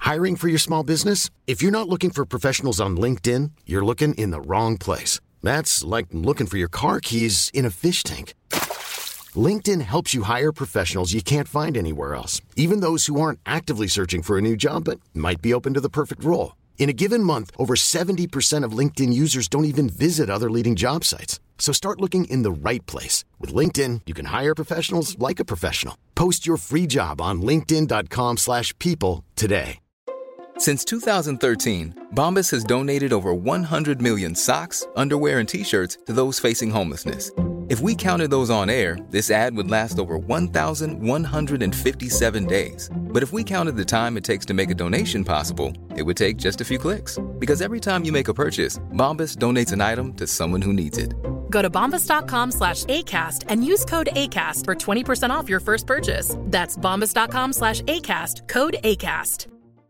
Hiring for your small business? If you're not looking for professionals on LinkedIn, you're looking in the wrong place. That's like looking for your car keys in a fish tank. LinkedIn helps you hire professionals you can't find anywhere else, even those who aren't actively searching for a new job but might be open to the perfect role. In a given month, over 70% of LinkedIn users don't even visit other leading job sites. So start looking in the right place. With LinkedIn, you can hire professionals like a professional. Post your free job on linkedin.com/people today. Since 2013, Bombas has donated over 100 million socks, underwear, and T-shirts to those facing homelessness. If we counted those on air, this ad would last over 1,157 days. But if we counted the time it takes to make a donation possible, it would take just a few clicks. Because every time you make a purchase, Bombas donates an item to someone who needs it. Go to bombas.com/ACAST and use code ACAST for 20% off your first purchase. That's bombas.com/ACAST, code ACAST.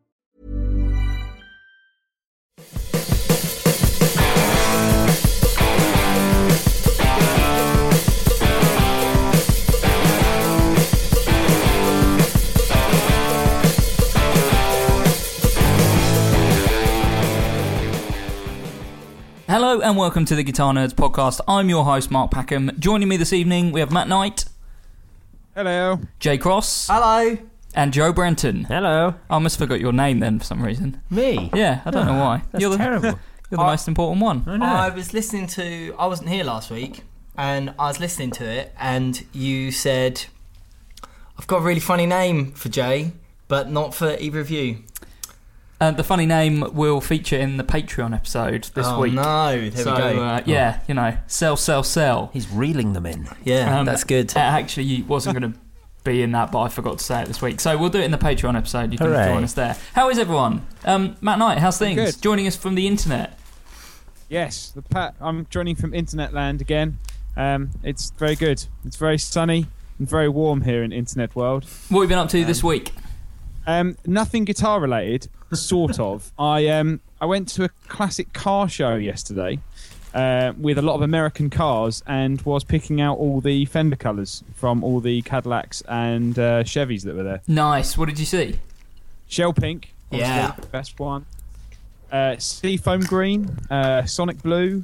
Hello and welcome to the Guitar Nerds podcast. I'm your host, Mark Packham. Joining me this evening, we have Matt Knight. Hello. Jay Cross. Hello. And Joe Brenton. Hello. I almost forgot your name then for some reason. Me? Yeah, I don't know why. That's terrible. You're the most important one. I was listening to... I wasn't here last week, and I was listening to it, and you said, I've got a really funny name for Jay, but not for either of you. The funny name will feature in the Patreon episode this week. Oh no, there we go. Yeah, you know, sell. He's reeling them in. Yeah, that's good. It actually wasn't going to be in that, but I forgot to say it this week. So we'll do it in the Patreon episode. You can join us there. How is everyone? Matt Knight, how's things? Good. Joining us from the internet. Yes, I'm joining from Internet Land again. It's very good. It's very sunny and very warm here in Internet World. What have you been up to this week? Nothing guitar related, sort of. I went to a classic car show yesterday with a lot of American cars and was picking out all the fender colours from all the Cadillacs and Chevys that were there. Nice. What did you see? Shell Pink, obviously, Yeah. best one. Seafoam Green, Sonic Blue,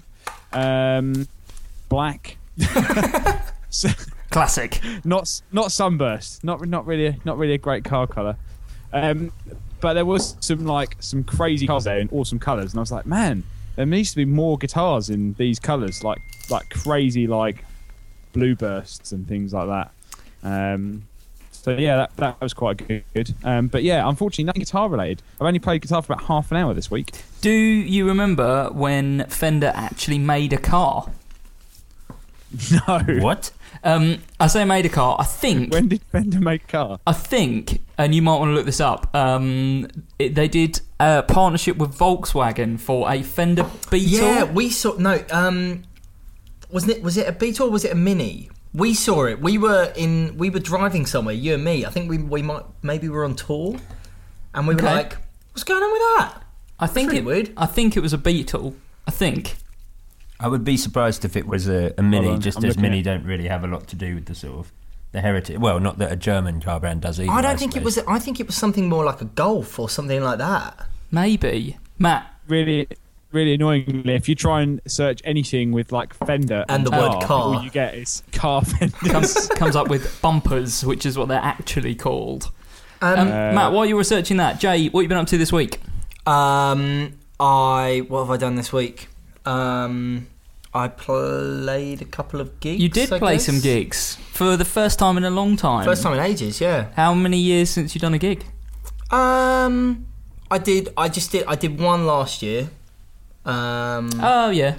Black. Classic. Not Sunburst. Not really a great car colour. But there was some crazy cars there in awesome colours, and I was like, man, there needs to be more guitars in these colours, like crazy blue bursts and things like that. So yeah, that was quite good. But yeah, unfortunately, nothing guitar related. I've only played guitar for about half an hour this week. Do you remember when Fender actually made a car? No. What? I say made a car. I think. When did Fender make a car? I think, and you might want to look this up. They did a partnership with Volkswagen for a Fender Beetle. Yeah, we saw... No, was it a Beetle or was it a Mini? We saw it. We were driving somewhere, you and me. I think we were on tour, and we were like, what's going on with that? I think That's really weird. I think it was a Beetle. I think. I would be surprised if it was a Mini, Hold on, just I'm as looking Mini at- don't really have a lot to do with the sort of the heritage. Well, not that a German car brand does either. I don't think it was. I think it was something more like a Golf or something like that. Maybe. Matt. Really, really annoyingly, if you try and search anything with Fender And the word car. all you get is car Fender. comes up with bumpers, which is what they're actually called. Matt, while you were researching that, Jay, what have you been up to this week? What have I done this week? I played a couple of gigs. You did play some gigs for the first time in a long time. First time in ages, yeah. How many years since you've done a gig? I did one last year. Oh yeah.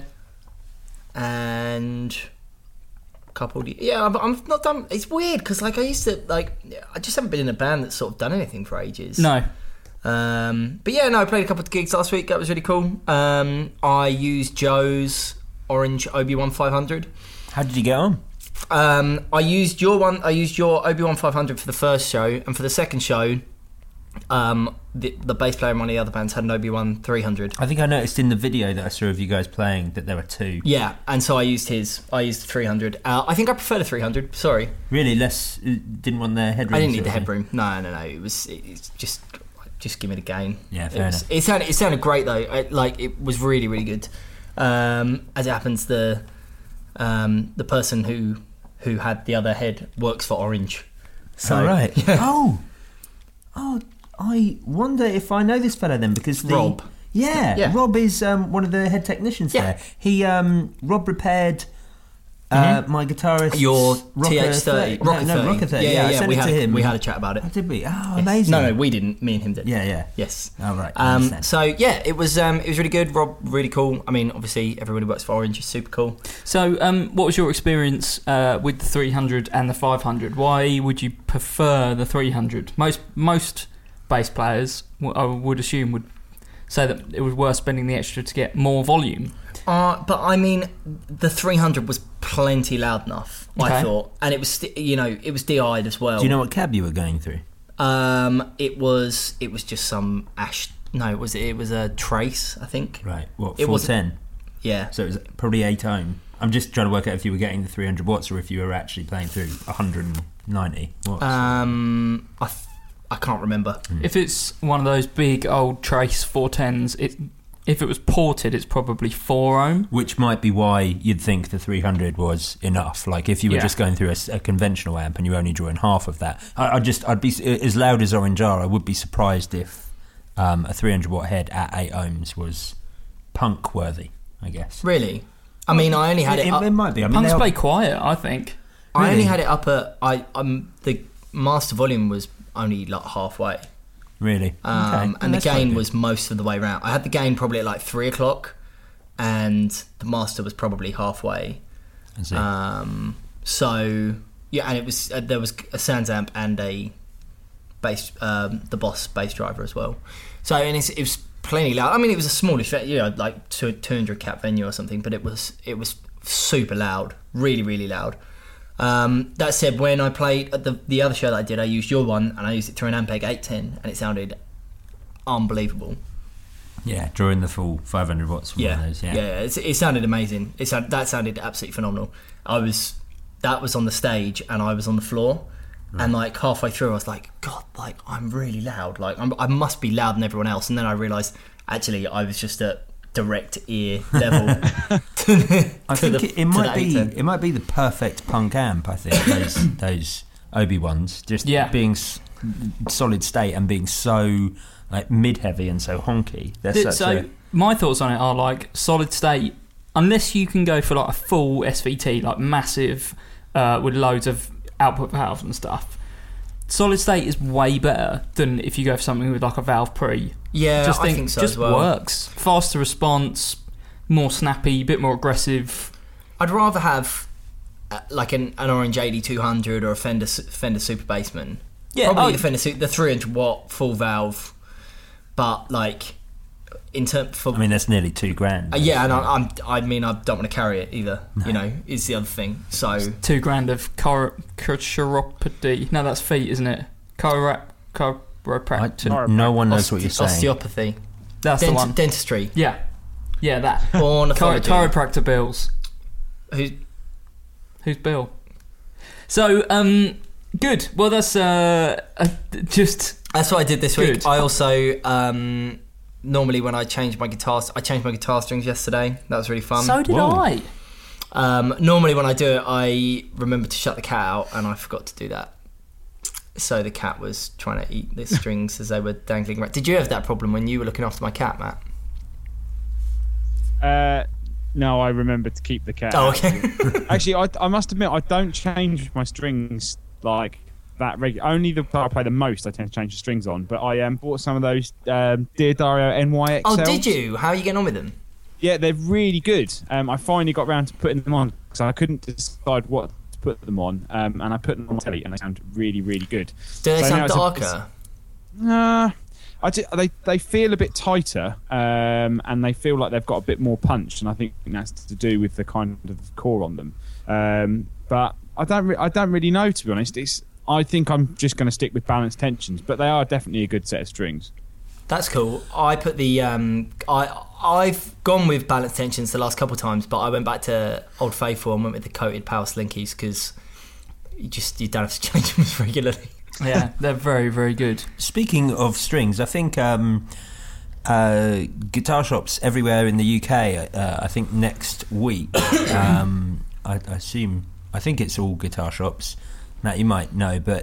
And a couple. I'm not done. It's weird because I used to I just haven't been in a band that's sort of done anything for ages. No. But yeah, no, I played a couple of gigs last week. That was really cool. I used Joe's Orange Obi-Wan 500. How did you get on? I used your Obi-Wan 500 for the first show, and for the second show, the bass player in one of the other bands had an Obi-Wan 300. I think I noticed in the video that I saw of you guys playing that there were two. Yeah, and so I used his. I used the 300. I think I prefer the 300. Sorry. Really, didn't want the headroom. I didn't need the headroom. No. It's just just give me the gain. Yeah, fair enough. It sounded great though. It was really, really good. As it happens, the person who had the other head works for Orange. So, right. Yeah. Oh, I wonder if I know this fellow then, because Rob. Yeah, Rob is one of the head technicians there. He Rob repaired my guitarist your Rocker TH30 Rocker 30. Yeah, I sent it to him. We had a chat about it. Oh, did we? Oh, Yes. amazing. No, we didn't. Me and him did. Yeah. Yes. Oh, right. I understand. So yeah, it was really good. Rob, really cool. I mean, obviously everybody who works for Orange is super cool. So, what was your experience with the 300 and the 500? Why would you prefer the 300? Most bass players, I would assume, would say that it was worth spending the extra to get more volume. But I mean, the 300 was plenty loud enough, I thought, and it was it was DI'd as well. Do you know what cab you were going through? It was just some Ash. No, it was a Trace, I think. Right. What? It 410. Yeah. So it was probably 8 ohm. I'm just trying to work out if you were getting the 300 watts or if you were actually playing through 190 watts. I can't remember. If it's one of those big old Trace 410s, if it was ported, it's probably 4 ohm. Which might be why you'd think the 300 was enough. Like if you were just going through a conventional amp and you were only drawing half of that. I'd be, as loud as Orange are, I would be surprised if a 300 watt head at 8 ohms was punk worthy, I guess. Really? I mean, I only had it up. It might be. I mean, Punks play quiet, I think. I only had it up at the master volume was only like halfway. Really? Okay. And the gain was most of the way around. I had the gain probably at like 3 o'clock, and the master was probably halfway. I see. So yeah, and it was there was a Sans amp and a bass, the Boss bass driver as well. So and it was plenty loud. I mean, it was a smallish, like 200 cap venue or something, but it was super loud, really, really loud. That said, when I played at the other show that I did, I used your one and I used it through an Ampeg 810 and it sounded unbelievable. Yeah, drawing the full 500 watts from one of those. Yeah, it sounded amazing. That sounded absolutely phenomenal. That was on the stage and I was on the floor, and like halfway through I was like, God, like I'm really loud. Like I must be louder than everyone else. And then I realised actually I was just at direct ear level. I think it might be the perfect punk amp. I think those Obi ones, just being solid state and being so like mid heavy and so honky. My thoughts on it are like solid state. Unless you can go for like a full SVT, like massive, with loads of output valves and stuff, solid state is way better than if you go for something with like a valve pre. Yeah, I think so as well. Works. Faster response, more snappy, a bit more aggressive. I'd rather have like an Orange 8200 or a Fender Super Bassman. Yeah, probably the 300 watt full valve. But like I mean, that's nearly $2,000. Yeah, and I mean, I don't want to carry it either. No. Is the other thing. So $2,000 of chiropody. No, that's feet, isn't it? Chiropractic. No one knows what you're saying. Osteopathy. That's the one. Dentistry. Yeah, that. Ornithology. Chiropractor bills. Who's Bill? So, good. Well, that's just. That's what I did this week. I also normally when I changed my guitar strings yesterday. That was really fun. So did I. Normally when I do it, I remember to shut the cat out, and I forgot to do that. So the cat was trying to eat the strings as they were dangling around. Did you have that problem when you were looking after my cat, Matt? No, I remember to keep the cat. Oh, okay. Actually, I must admit, I don't change my strings like that regular. Only the part I play the most, I tend to change the strings on. But I bought some of those Dear Dario NY XLs. Oh, did you? How are you getting on with them? Yeah, they're really good. I finally got around to putting them on because I couldn't decide what to put them on, and I put them on telly, and they sound really, really good. Do they sound darker? They feel a bit tighter, and they feel like they've got a bit more punch, and I think that's to do with the kind of core on them. But I don't really know, to be honest. I think I'm just going to stick with balanced tensions, but they are definitely a good set of strings. That's cool. I put the I've gone with balanced tensions the last couple of times, but I went back to Old Faithful and went with the coated power slinkies because you don't have to change them as regularly. Yeah, they're very, very good. Speaking of strings, I think guitar shops everywhere in the UK, I think next week, I think it's all guitar shops. Matt, you might know, but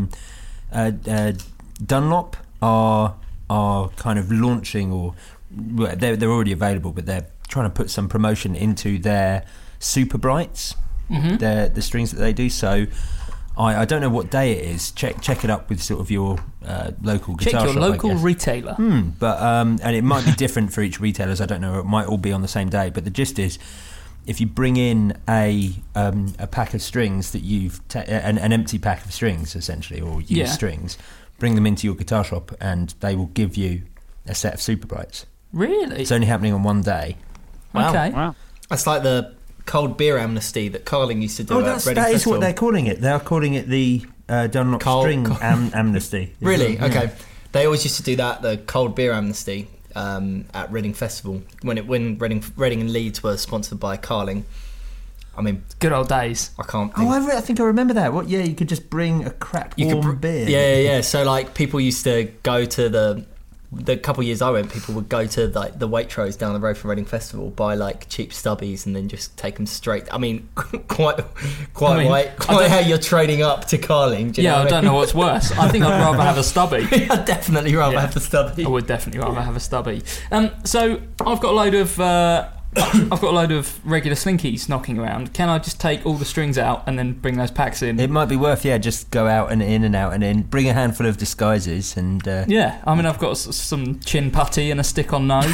Dunlop are kind of launching, or they're already available, but they're trying to put some promotion into their Super Brights, the strings that they do. So I don't know what day it is. Check it up with sort of your local guitar shop. Check your local retailer. But and it might be different for each retailer. I don't know. It might all be on the same day. But the gist is, if you bring in a pack of strings that you've an empty pack of strings essentially, or used strings, bring them into your guitar shop, and they will give you a set of Super Brights. Really? It's only happening on one day. Wow. Okay. Wow. That's like the cold beer amnesty that Carling used to do at Reading that is Festival. what they're calling it. They're calling it the Dunlop String Amnesty. Really? Yeah. Okay. They always used to do that, the cold beer amnesty, at Reading Festival when Reading and Leeds were sponsored by Carling. I mean, Good old days. I can't think. I think I remember that. What? Yeah, you could just bring a crap warm beer. Yeah. So like people used to go to the couple of years I went, people would go to like the Waitrose down the road from Reading Festival, buy like cheap stubbies, and then just take them straight. I mean, quite how you're trading up to Carling. Do you know what I don't know what's worse. I think I'd rather have a stubby. I'd definitely rather have the stubby. I would definitely rather have a stubby. So I've got a load of regular slinkies knocking around. Can I just take all the strings out and then bring those packs in? It might be worth, just go out and in and out and in. Bring a handful of disguises and... Yeah, I mean, I've got some chin putty and a stick-on nose.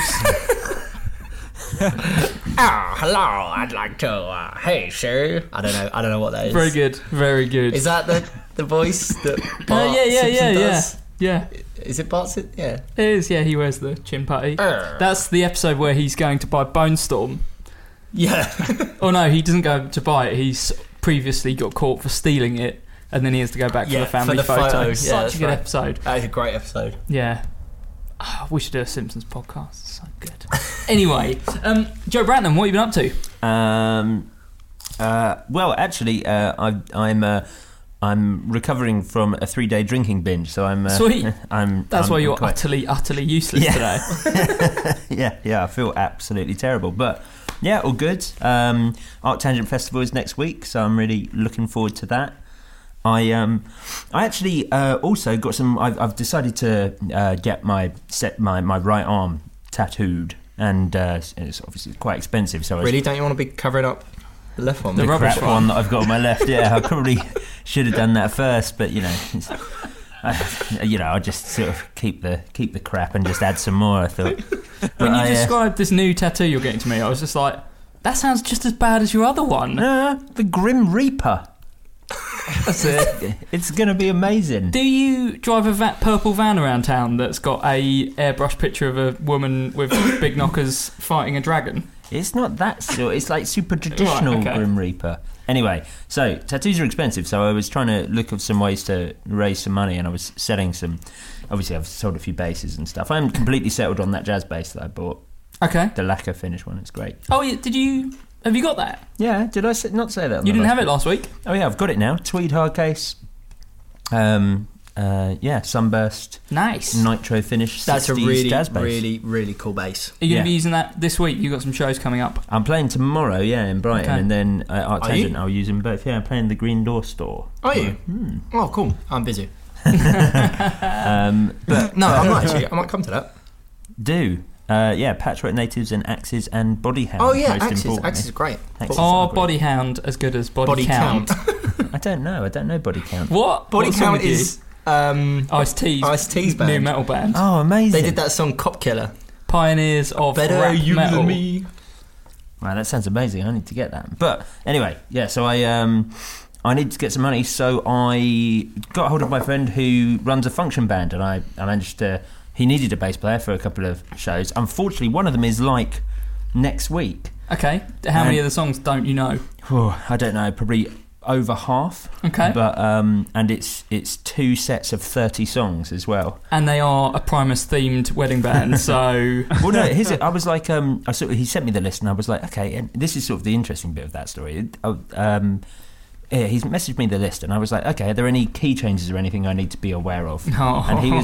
Hello, I'd like to, hey, sir. I don't know what that is. Very good, very good. Is that the voice that Bart Simpson does? Yeah. Is it Bart Simpson? Yeah. It is, yeah, he wears the chin putty. That's the episode where he's going to buy Bone Storm. Yeah. Oh no, he doesn't go to buy it. He's previously got caught for stealing it, and then he has to go back for the family photo. Yeah, Such a good episode. That is a great episode. Yeah. We should do a Simpsons podcast. It's so good. Anyway, Joe Branton, what have you been up to? well, actually, I'm recovering from a 3-day drinking binge, so I'm sweet. That's why you're quite... utterly useless today. yeah, I feel absolutely terrible, but yeah, all good. Arctangent Festival is next week, so I'm really looking forward to that. I actually also got some. I've decided to get my right arm tattooed, and it's obviously quite expensive. So really, don't you want to be covering up the left one? The rubbish one that I've got on my left. Yeah, I probably should have done that first, but I'll just sort of keep the crap and just add some more. I thought. When you described this new tattoo you're getting to me, I was just like, that sounds just as bad as your other one. The Grim Reaper. That's it. It's going to be amazing. Do you drive a purple van around town that's got a airbrush picture of a woman with big knockers fighting a dragon? It's not that sort. It's like super traditional Grim Reaper. Anyway, so tattoos are expensive, so I was trying to look at some ways to raise some money, and I was selling some. Obviously, I've sold a few basses and stuff. I'm completely settled on that jazz bass that I bought. Okay. The lacquer finish one. It's great. Oh, yeah, have you got that? Yeah. Did I not say that? You didn't have it last week. Oh yeah, I've got it now. Tweed hard case. Sunburst. Nice. Nitro finish. That's a 60s really, jazz bass. really, really cool bass. Are you going to be using that this week? You got some shows coming up. I'm playing tomorrow, in Brighton, Okay. and then Arctangent. I'll use them both. Yeah, I'm playing the Green Door Store. Are you? Oh, cool. I'm busy. But I'm not actually. I might come to that. do. Patchwork Natives and Axes and Body Hound. Oh yeah, most Axes. importantly. Axes are great. Axes Are are great. Body Hound as good as Body Count? I don't know Body Count. What? Body What's wrong Count with you? is Ice-T's band. new metal band. Oh, amazing. They did that song Cop Killer. Pioneers of Better rap you metal. than me. Wow, that sounds amazing. I need to get that. But anyway, so I need to get some money, so I got hold of my friend who runs a function band, and I managed to... He needed a bass player for a couple of shows. Unfortunately, one of them is like next week. Okay. How many of the songs don't you know? I don't know, probably over half. Okay. But and it's 2 sets of 30 songs as well. And they are a Primus themed wedding band, so... Well, no, I was like, he sent me the list, and I was like, okay, and this is sort of the interesting bit of that story. he's messaged me the list, and I was like, okay, are there any key changes or anything I need to be aware of? Oh. And he was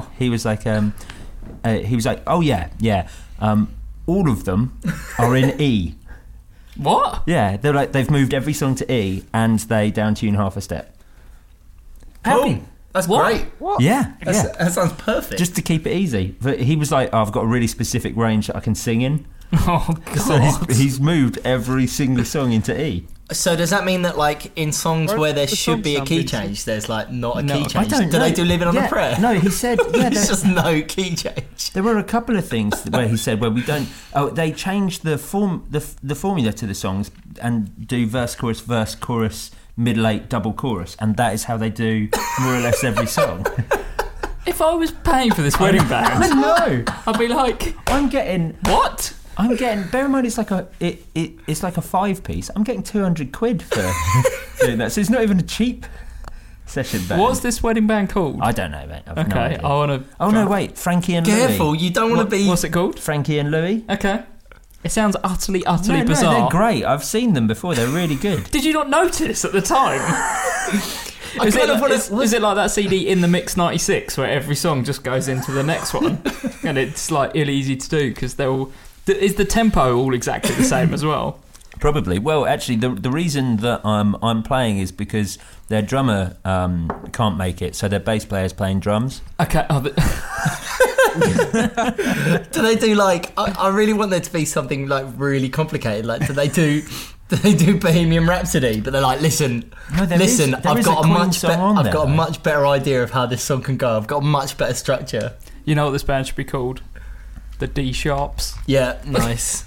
like, oh yeah, all of them are in E. What? Yeah, they're like, they've moved every song to E, and they down tune half a step. Oh, that's great. What? Yeah, That sounds perfect. just to keep it easy. But he was like, I've got a really specific range that I can sing in. Oh, God. So he's moved every single song into E. So does that mean that, like, in songs where there the should be a song key sound change, there's like not a No, key I change? don't Do they know. do Living on Yeah. a Prayer? No, he said, yeah, There's just no key change. there were a couple of things where he said where we don't. Oh, they changed the formula to the songs and do verse, chorus, middle eight, double chorus, and that is how they do more or less every song. If I was paying for this wedding band, No, I'd be like, I'm getting. what? Bear in mind, it's like it's like a 5-piece. I'm getting 200 quid for doing that, so it's not even a cheap session band. What's this wedding band called? I don't know, mate. I've no Okay, idea. I want to. Oh no, wait, Frankie and Careful, Louis. you don't want to be. What's it called? Frankie and Louis. Okay. It sounds utterly No, bizarre. they're great. I've seen them before. They're really good. Did you not notice at the time? Is it like that CD In the Mix 96 where every song just goes into the next one? And it's like ill easy to do because they're all. Is the tempo all exactly the same as well? Probably. Well, actually, the reason that I'm playing is because their drummer can't make it, so their bass player's playing drums. Okay. Do they do like? I really want there to be something like really complicated. Like, do they do Bohemian Rhapsody? But they're like, listen, No, there is I've a got Queen song on there, a though. much better idea of how this song can go. I've got a much better structure. You know what this band should be called? The D Sharps. Yeah. Nice.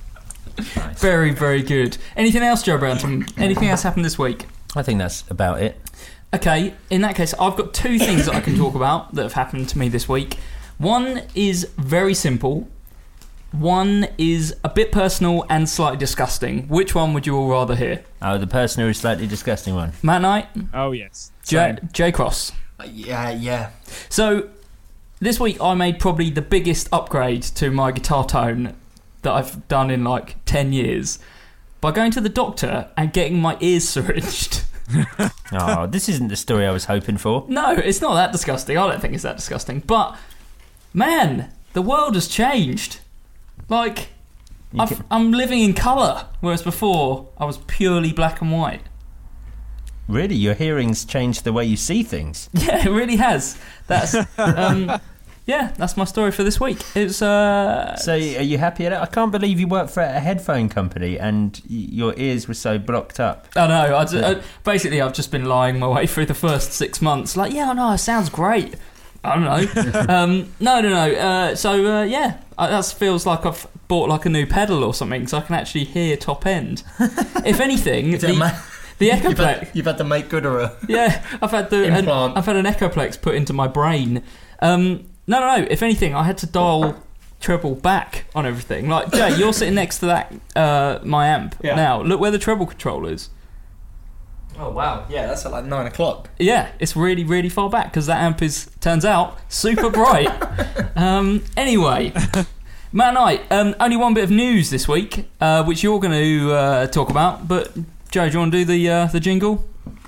Very, very good. Anything else, Joe Branton? Anything else happened this week? I think that's about it. Okay, in that case, I've got two things that I can talk about that have happened to me this week. One is very simple. One is a bit personal and slightly disgusting. Which one would you all rather hear? Oh, the personal is slightly disgusting one. Matt Knight? Oh yes. J Cross. Yeah. So, this week I made probably the biggest upgrade to my guitar tone that I've done in like 10 years by going to the doctor and getting my ears syringed. Oh, this isn't the story I was hoping for. No, it's not that disgusting. I don't think it's that disgusting. But, man, the world has changed. Like, I'm living in colour, whereas before I was purely black and white. Really, your hearing's changed the way you see things. Yeah, it really has. That's yeah, that's my story for this week. It's So, are you happy at it? I can't believe you work for a headphone company and your ears were so blocked up. I know. Basically, I've just been lying my way through the first 6 months. Like, yeah, I know, it sounds great. I don't know. No. That feels like I've bought like a new pedal or something, so I can actually hear top end. If anything, the Echoplex. You've had to make good or a Yeah, I've had implant. I've had an Echoplex put into my brain. No. If anything, I had to dial treble back on everything. Like, Jay, you're sitting next to that my amp now. Look where the treble control is. Oh wow, yeah, that's at like 9 o'clock. Yeah, it's really, really far back because that amp is, turns out, super bright. Anyway, Matt Knight, only one bit of news this week, which you're going to talk about. But Joe, do you want to do the jingle?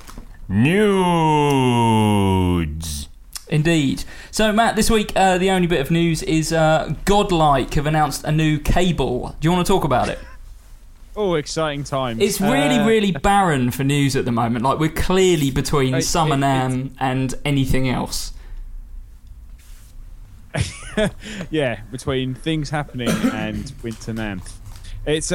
Nudes. Indeed. So, Matt, this week the only bit of news is Godlike have announced a new cable. Do you want to talk about it? Oh, exciting times. It's really, really barren for news at the moment. Like, we're clearly between Summer NAMM and anything else. Yeah, between things happening and Winter NAMM. It's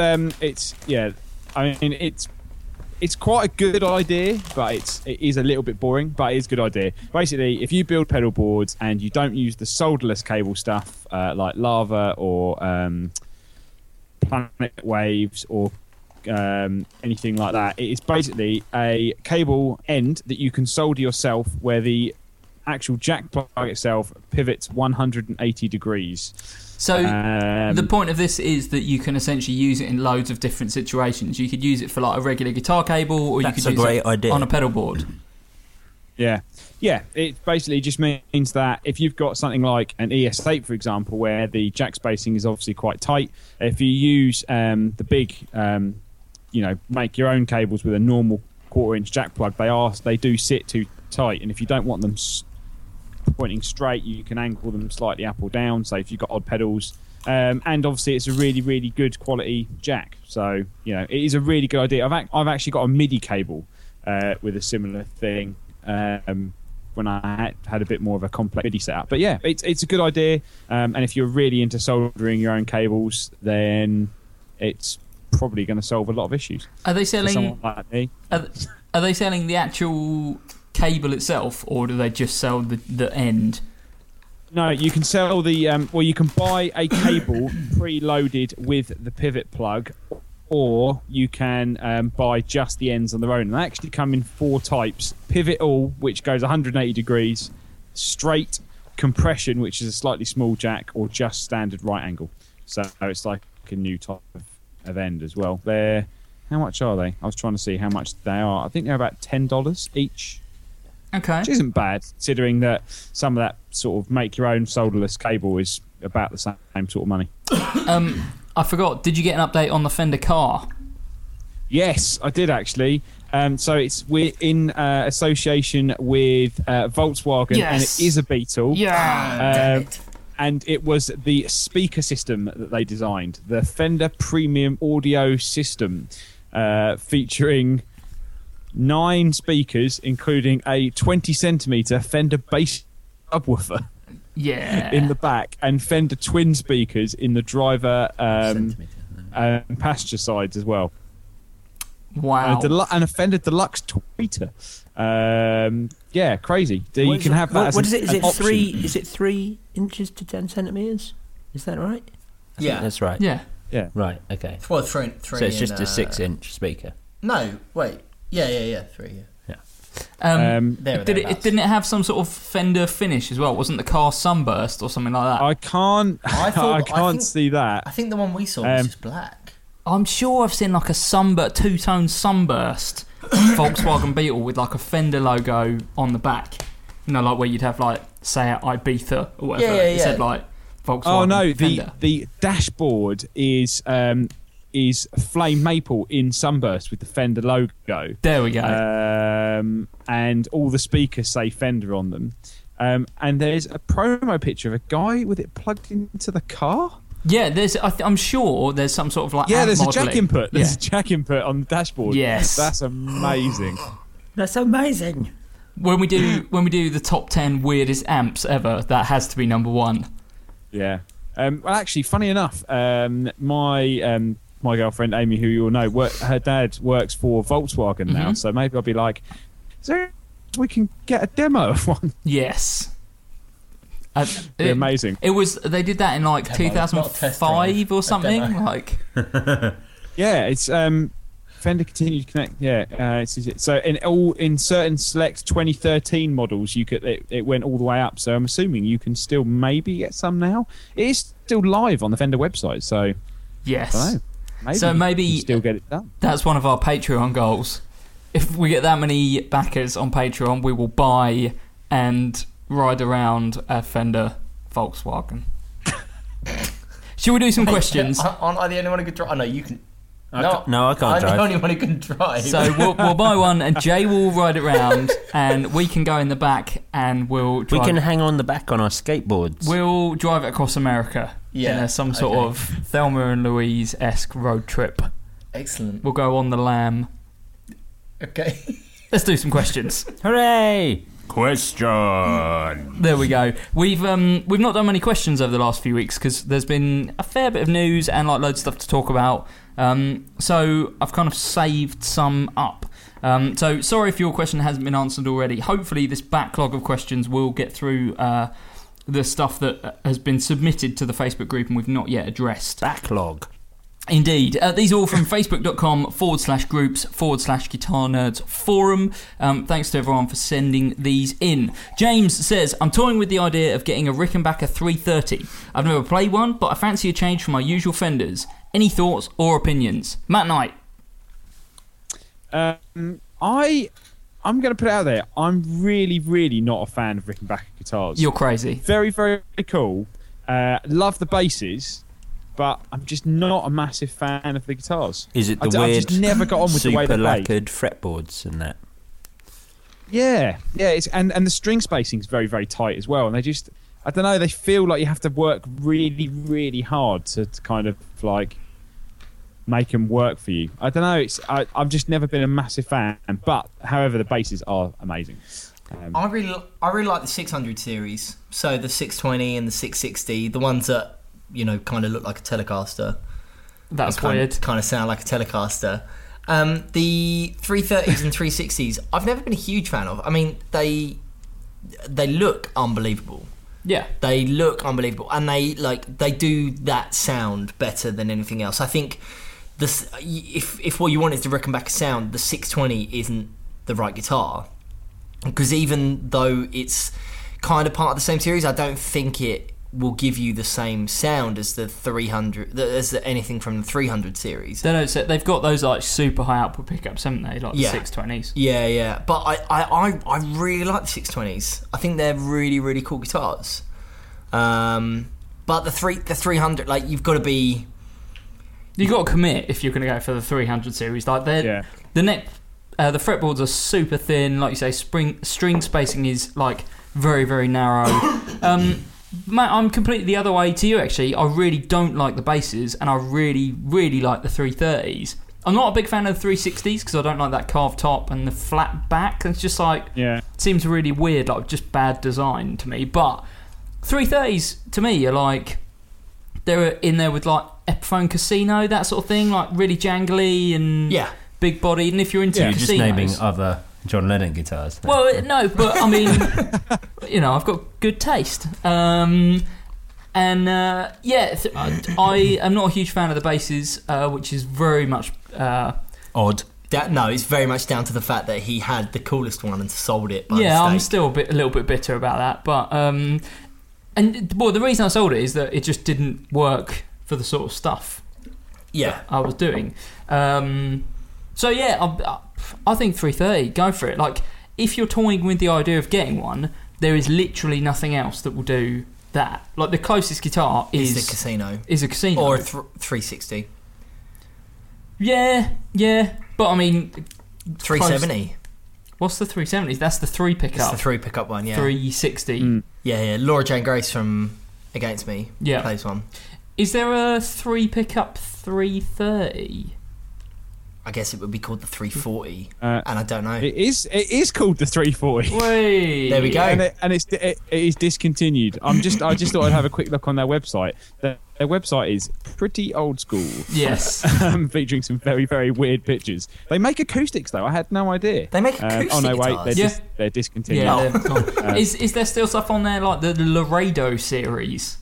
quite a good idea, but it is a little bit boring, but it is a good idea. Basically, if you build pedal boards and you don't use the solderless cable stuff like Lava or Planet Waves or anything like that, it is basically a cable end that you can solder yourself where the actual jack plug itself pivots 180 degrees. So the point of this is that you can essentially use it in loads of different situations. You could use it for like a regular guitar cable, or you could use it on a pedal board. Yeah, it basically just means that if you've got something like an ES8, for example, where the jack spacing is obviously quite tight, if you use the big, make your own cables with a normal 1/4-inch jack plug, they do sit too tight, and if you don't want them pointing straight, you can angle them slightly up or down. So if you've got odd pedals, and obviously it's a really, really good quality jack. So it is a really good idea. I've actually got a MIDI cable with a similar thing when I had a bit more of a complex MIDI setup. But yeah, it's a good idea. And if you're really into soldering your own cables, then it's probably going to solve a lot of issues. Are they selling? For someone like me. Are they selling the actual cable itself, or do they just sell the end? No, you can sell the you can buy a cable preloaded with the pivot plug, or you can buy just the ends on their own. And they actually come in 4 types: pivot all, which goes 180 degrees, straight, compression, which is a slightly small jack, or just standard right angle. So it's like a new type of end as well. How much are they? I was trying to see how much they are. I think they're about $10 each. Okay. Which isn't bad, considering that some of that sort of make your own solderless cable is about the same sort of money. I forgot. Did you get an update on the Fender car? Yes, I did actually. So we're in association with Volkswagen, and it is a Beetle. Yeah. And it was the speaker system that they designed, the Fender Premium Audio System, featuring 9 speakers, including a 20-centimetre Fender bass subwoofer in the back, and Fender twin speakers in the driver and passenger sides as well. Wow. And a Fender Deluxe tweeter. Yeah, crazy. You can have that. What is it? Is it option. 3? Is it 3 inches to 10 centimeters? Is that right? I think that's right. Yeah. Right. Okay. Well, three. So it's just a 6-inch speaker. No, wait. Yeah. 3. Yeah. Didn't it have some sort of Fender finish as well? Wasn't the car sunburst or something like that? I can't. I can't see that. I think the one we saw was just black. I'm sure I've seen like a 2-tone sunburst Volkswagen Beetle with like a Fender logo on the back. Like where you'd have like Seat Ibiza or whatever. It said like Volkswagen. Oh no, Fender. the dashboard is flame maple in sunburst with the Fender logo. There we go. And all the speakers say Fender on them. And there's a promo picture of a guy with it plugged into the car. Yeah, I'm sure there's some sort of like there's modeling. a jack input. There's a jack input on the dashboard. Yes, that's amazing. That's amazing. When we do the top 10 weirdest amps ever, that has to be number 1. Yeah. Well, actually, funny enough, my girlfriend Amy, who you all know, her dad works for Volkswagen now, so maybe I'll be like, so we can get a demo of one. Yes. Amazing. They did that in like 2005 or something. Like, yeah, it's Fender continued to connect. Yeah, so in certain select 2013 models, it went all the way up. So I'm assuming you can still maybe get some now. It is still live on the Fender website. So yes, I don't know. Maybe you can still get it done. That's one of our Patreon goals. If we get that many backers on Patreon, we will buy and ride around a Fender Volkswagen. Should we do some questions? Aren't I the only one who can drive? Oh, no, you can. No, I can't drive. I'm the only one who can drive. So we'll buy one, and Jay will ride it round, and we can go in the back, and we can hang on the back on our skateboards. We'll drive it across America. In some sort of Thelma and Louise-esque road trip. Excellent. We'll go on the lam. Okay. Let's do some questions. Hooray! Question. There we go. We've not done many questions over the last few weeks because there's been a fair bit of news and like loads of stuff to talk about. So I've kind of saved some up. So sorry if your question hasn't been answered already. Hopefully this backlog of questions will get through the stuff that has been submitted to the Facebook group and we've not yet addressed. Backlog. Indeed. These are all from facebook.com/groups/Guitar Nerds Forum. Thanks to everyone for sending these in. James says, I'm toying with the idea of getting a Rickenbacker 330. I've never played one, but I fancy a change from my usual Fenders. Any thoughts or opinions? Matt Knight. I'm going to put it out there. I'm really, really not a fan of Rickenbacker guitars. You're crazy. Very, very cool. Love the basses. but I'm just not a massive fan of the guitars. Is it the I've weird just never got on with the way super they play. lacquered fretboards and that? Yeah. It's, and the string spacing is very, very tight as well. And they just, I don't know, they feel like you have to work really, really hard to kind of like make them work for you. I don't know. I've just never been a massive fan. But however, the basses are amazing. I really like the 600 series. So the 620 and the 660, the ones that kind of look like a Telecaster. That's weird. Kind of sound like a Telecaster. The 330s and 360s, I've never been a huge fan of. I mean, they look unbelievable. Yeah, they look unbelievable, and they do that sound better than anything else. I think this, if what you want is the Rickenbacker sound, the 620 isn't the right guitar, because even though it's kind of part of the same series, I don't think it will give you the same sound as the 300, as anything from the 300 series. They don't. They've got those like super high output pickups, haven't they? Like the 620s. Yeah. But I really like the 620s. I think they're really, really cool guitars. But the 300, like you've got to be. You've got to commit if you're going to go for the 300 series. Like the fretboards are super thin. Like you say, string spacing is like very, very narrow. Matt, I'm completely the other way to you, actually. I really don't like the basses, and I really, really like the 330s. I'm not a big fan of the 360s because I don't like that carved top and the flat back. It's just like, it seems really weird, like just bad design to me. But 330s, to me, are like, they're in there with like Epiphone Casino, that sort of thing, like really jangly and big body. And if you're into casinos... You're just naming other John Lennon guitars. Then. Well, no, but I mean, I've got good taste. I am not a huge fan of the basses, which is very much odd. It's very much down to the fact that he had the coolest one and sold it by mistake. I'm still a little bit bitter about that. But the reason I sold it is that it just didn't work for the sort of stuff that I was doing. I think 330, go for it. Like, if you're toying with the idea of getting one, there is literally nothing else that will do that. Like, the closest guitar is the Casino. Is a Casino. Or a 360. Yeah. But, I mean... 370. What's the 370? That's the 3 pickup. It's the 3 pickup one, yeah. 360. Yeah. Laura Jane Grace from Against Me plays one. Is there a 3 pickup 330? I guess it would be called the 340, and I don't know. It is called the 340. Wait. There we go. And it is discontinued. I just thought I'd have a quick look on their website. Their website is pretty old school. Yes. Featuring some very, very weird pictures. They make acoustics though. I had no idea. They make acoustic guitars? They're discontinued. Yeah. Is there still stuff on there like the Laredo series?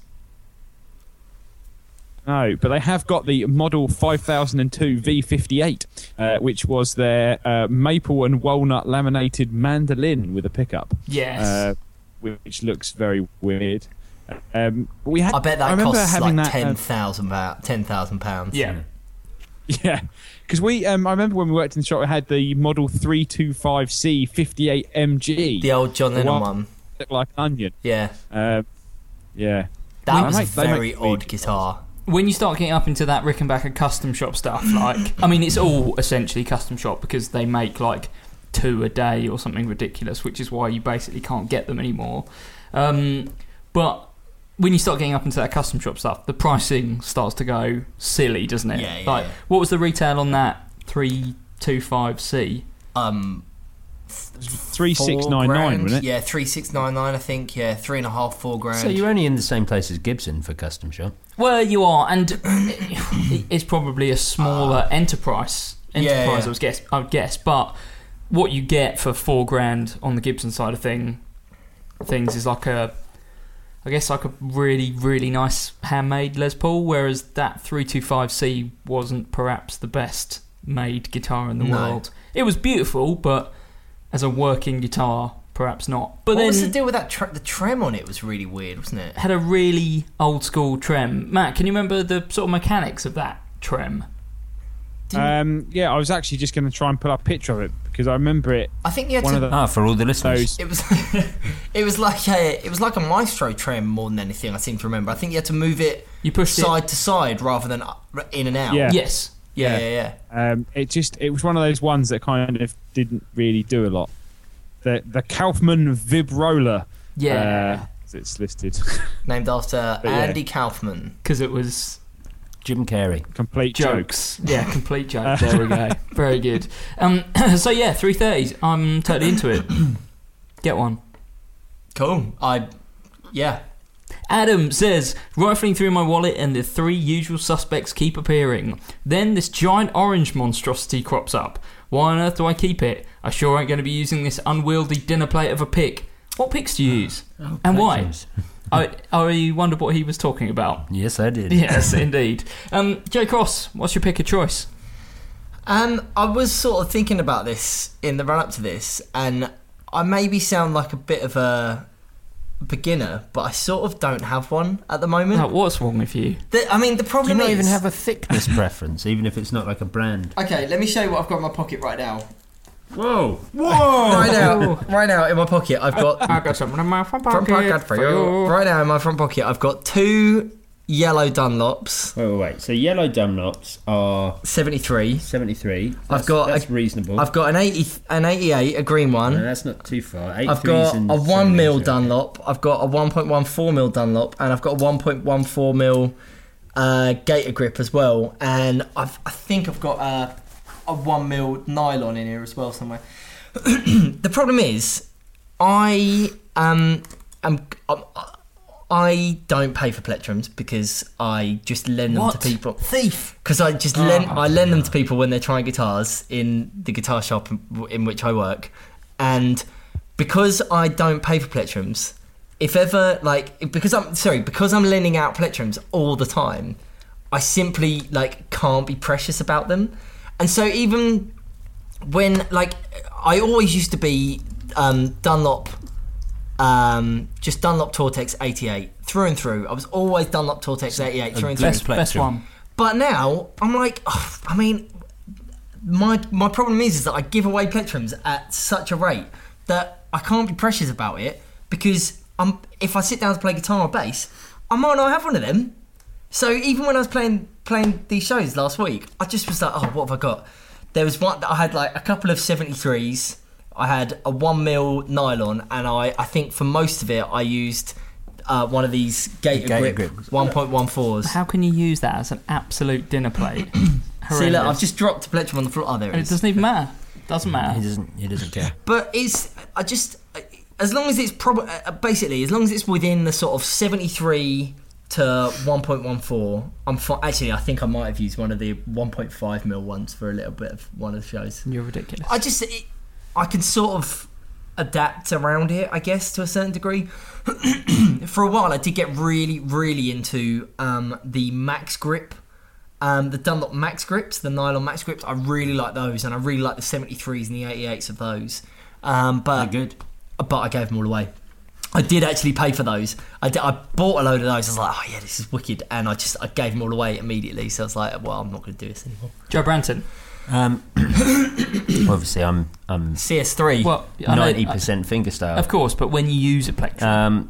No, but they have got the Model 5002 V58, which was their maple and walnut laminated mandolin with a pickup. Yes. Which looks very weird. I bet that costs like £10,000. Yeah. Yeah. Because I remember when we worked in the shop, we had the Model 325C 58 MG. The old John Lennon one. Looked like an onion. Yeah. Yeah. That was a very odd guitar. When you start getting up into that Rickenbacker custom shop stuff, like, I mean, it's all essentially custom shop because they make like 2 a day or something ridiculous, which is why you basically can't get them anymore. But when you start getting up into that custom shop stuff, the pricing starts to go silly, doesn't it? Yeah. What was the retail on that 325C? 3699, wasn't it? Yeah, 3699, I think. Yeah, 3.5, 4 grand. So you're only in the same place as Gibson for custom shop. Well, you are, and it's probably a smaller enterprise. I would guess. But what you get for 4 grand on the Gibson side of things is like a really, really nice handmade Les Paul, whereas that 325C wasn't perhaps the best made guitar in the world. It was beautiful, but as a working guitar, perhaps not. But what was the deal with that? The trem on it was really weird, wasn't it? Had a really old school trem. Matt, can you remember the sort of mechanics of that trem? I was actually just going to try and pull up a picture of it because I remember it. I think you had One to. of the- for all the listeners. Those It was it was like a Maestro trem more than anything. I seem to remember. I think you had to move it You pushed side to side rather than in and out. Yeah. Yes. Yeah. it was one of those ones that kind of didn't really do a lot. The Kaufman Vibrola. Yeah. It's listed. Named after But yeah. Andy Kaufman. Because it was Jim Carrey. Complete jokes. Yeah, complete joke. There we go. Very good. So yeah, 330s. I'm totally into it. Get one. Cool. Adam says, rifling through my wallet and the three usual suspects keep appearing. Then this giant orange monstrosity crops up. Why on earth do I keep it? I sure ain't going to be using this unwieldy dinner plate of a pick. What picks do you use? And why? Plectrums. I wondered what he was talking about. Yes, I did. Yes, indeed. Joe Cross, what's your pick of choice? I was sort of thinking about this in the run up to this, and I maybe sound like a bit of a beginner, but I sort of don't have one at the moment. Now, what's wrong with you? The Do problem you is not even have a thickness preference, even if it's not like a brand? Okay, let me show you what I've got in my pocket right now. Whoa! Right now in my pocket I've got I got something in my front front pocket for you. Right now in my front pocket I've got two yellow Dunlops. Wait. So yellow Dunlops are 73. 73. That's reasonable. I've got an 88, a green one. No, that's not too far. I've got a 1 mil Dunlop. I've got a 1.14 mil Dunlop, and I've got a 1.14 mil Gator grip as well. And I think I've got a 1 mil nylon in here as well somewhere. The problem is, I don't pay for plectrums because I just lend them to people. Thief! Because I just lend them to people when they're trying guitars in the guitar shop in which I work, and because I don't pay for plectrums, if ever because I'm lending out plectrums all the time, I simply can't be precious about them, and so even when I always used to be Dunlop. Just Dunlop Tortex 88 through and through. I was always Dunlop Tortex 88 through and through. Best one. But now I'm my problem is that I give away plectrums at such a rate that I can't be precious about it, because if I sit down to play guitar or bass, I might not have one of them. So even when I was playing these shows last week, I just was like, what have I got? There was one that I had a couple of 73s. I had a 1 mil nylon, and I think for most of it I used one of these Gator grip 1.14s. How can you use that as an absolute dinner plate? See, look, I've just dropped a plectrum on the floor. Oh, there it And is. it doesn't even matter. Doesn't matter. He doesn't care. But as long as it's basically as long as it's within the sort of 73 to 1.14, I'm fine. Actually, I think I might have used one of the 1.5 mil ones for a little bit of one of the shows. You're ridiculous. I can sort of adapt around it, I guess, to a certain degree. For a while, I did get really, really into the Max Grip, the Dunlop Max Grips, the nylon Max Grips. I really like those, and I really like the 73s and the 88s of those. But They're good. But I gave them all away. I did actually pay for those. I bought a load of those. I was like, oh yeah, this is wicked, and I gave them all away immediately. So I was like, well, I'm not going to do this anymore. Joe Branton. Obviously, I'm CS3. Well, I know- 90% fingerstyle. Of course, but when you use a plectrum,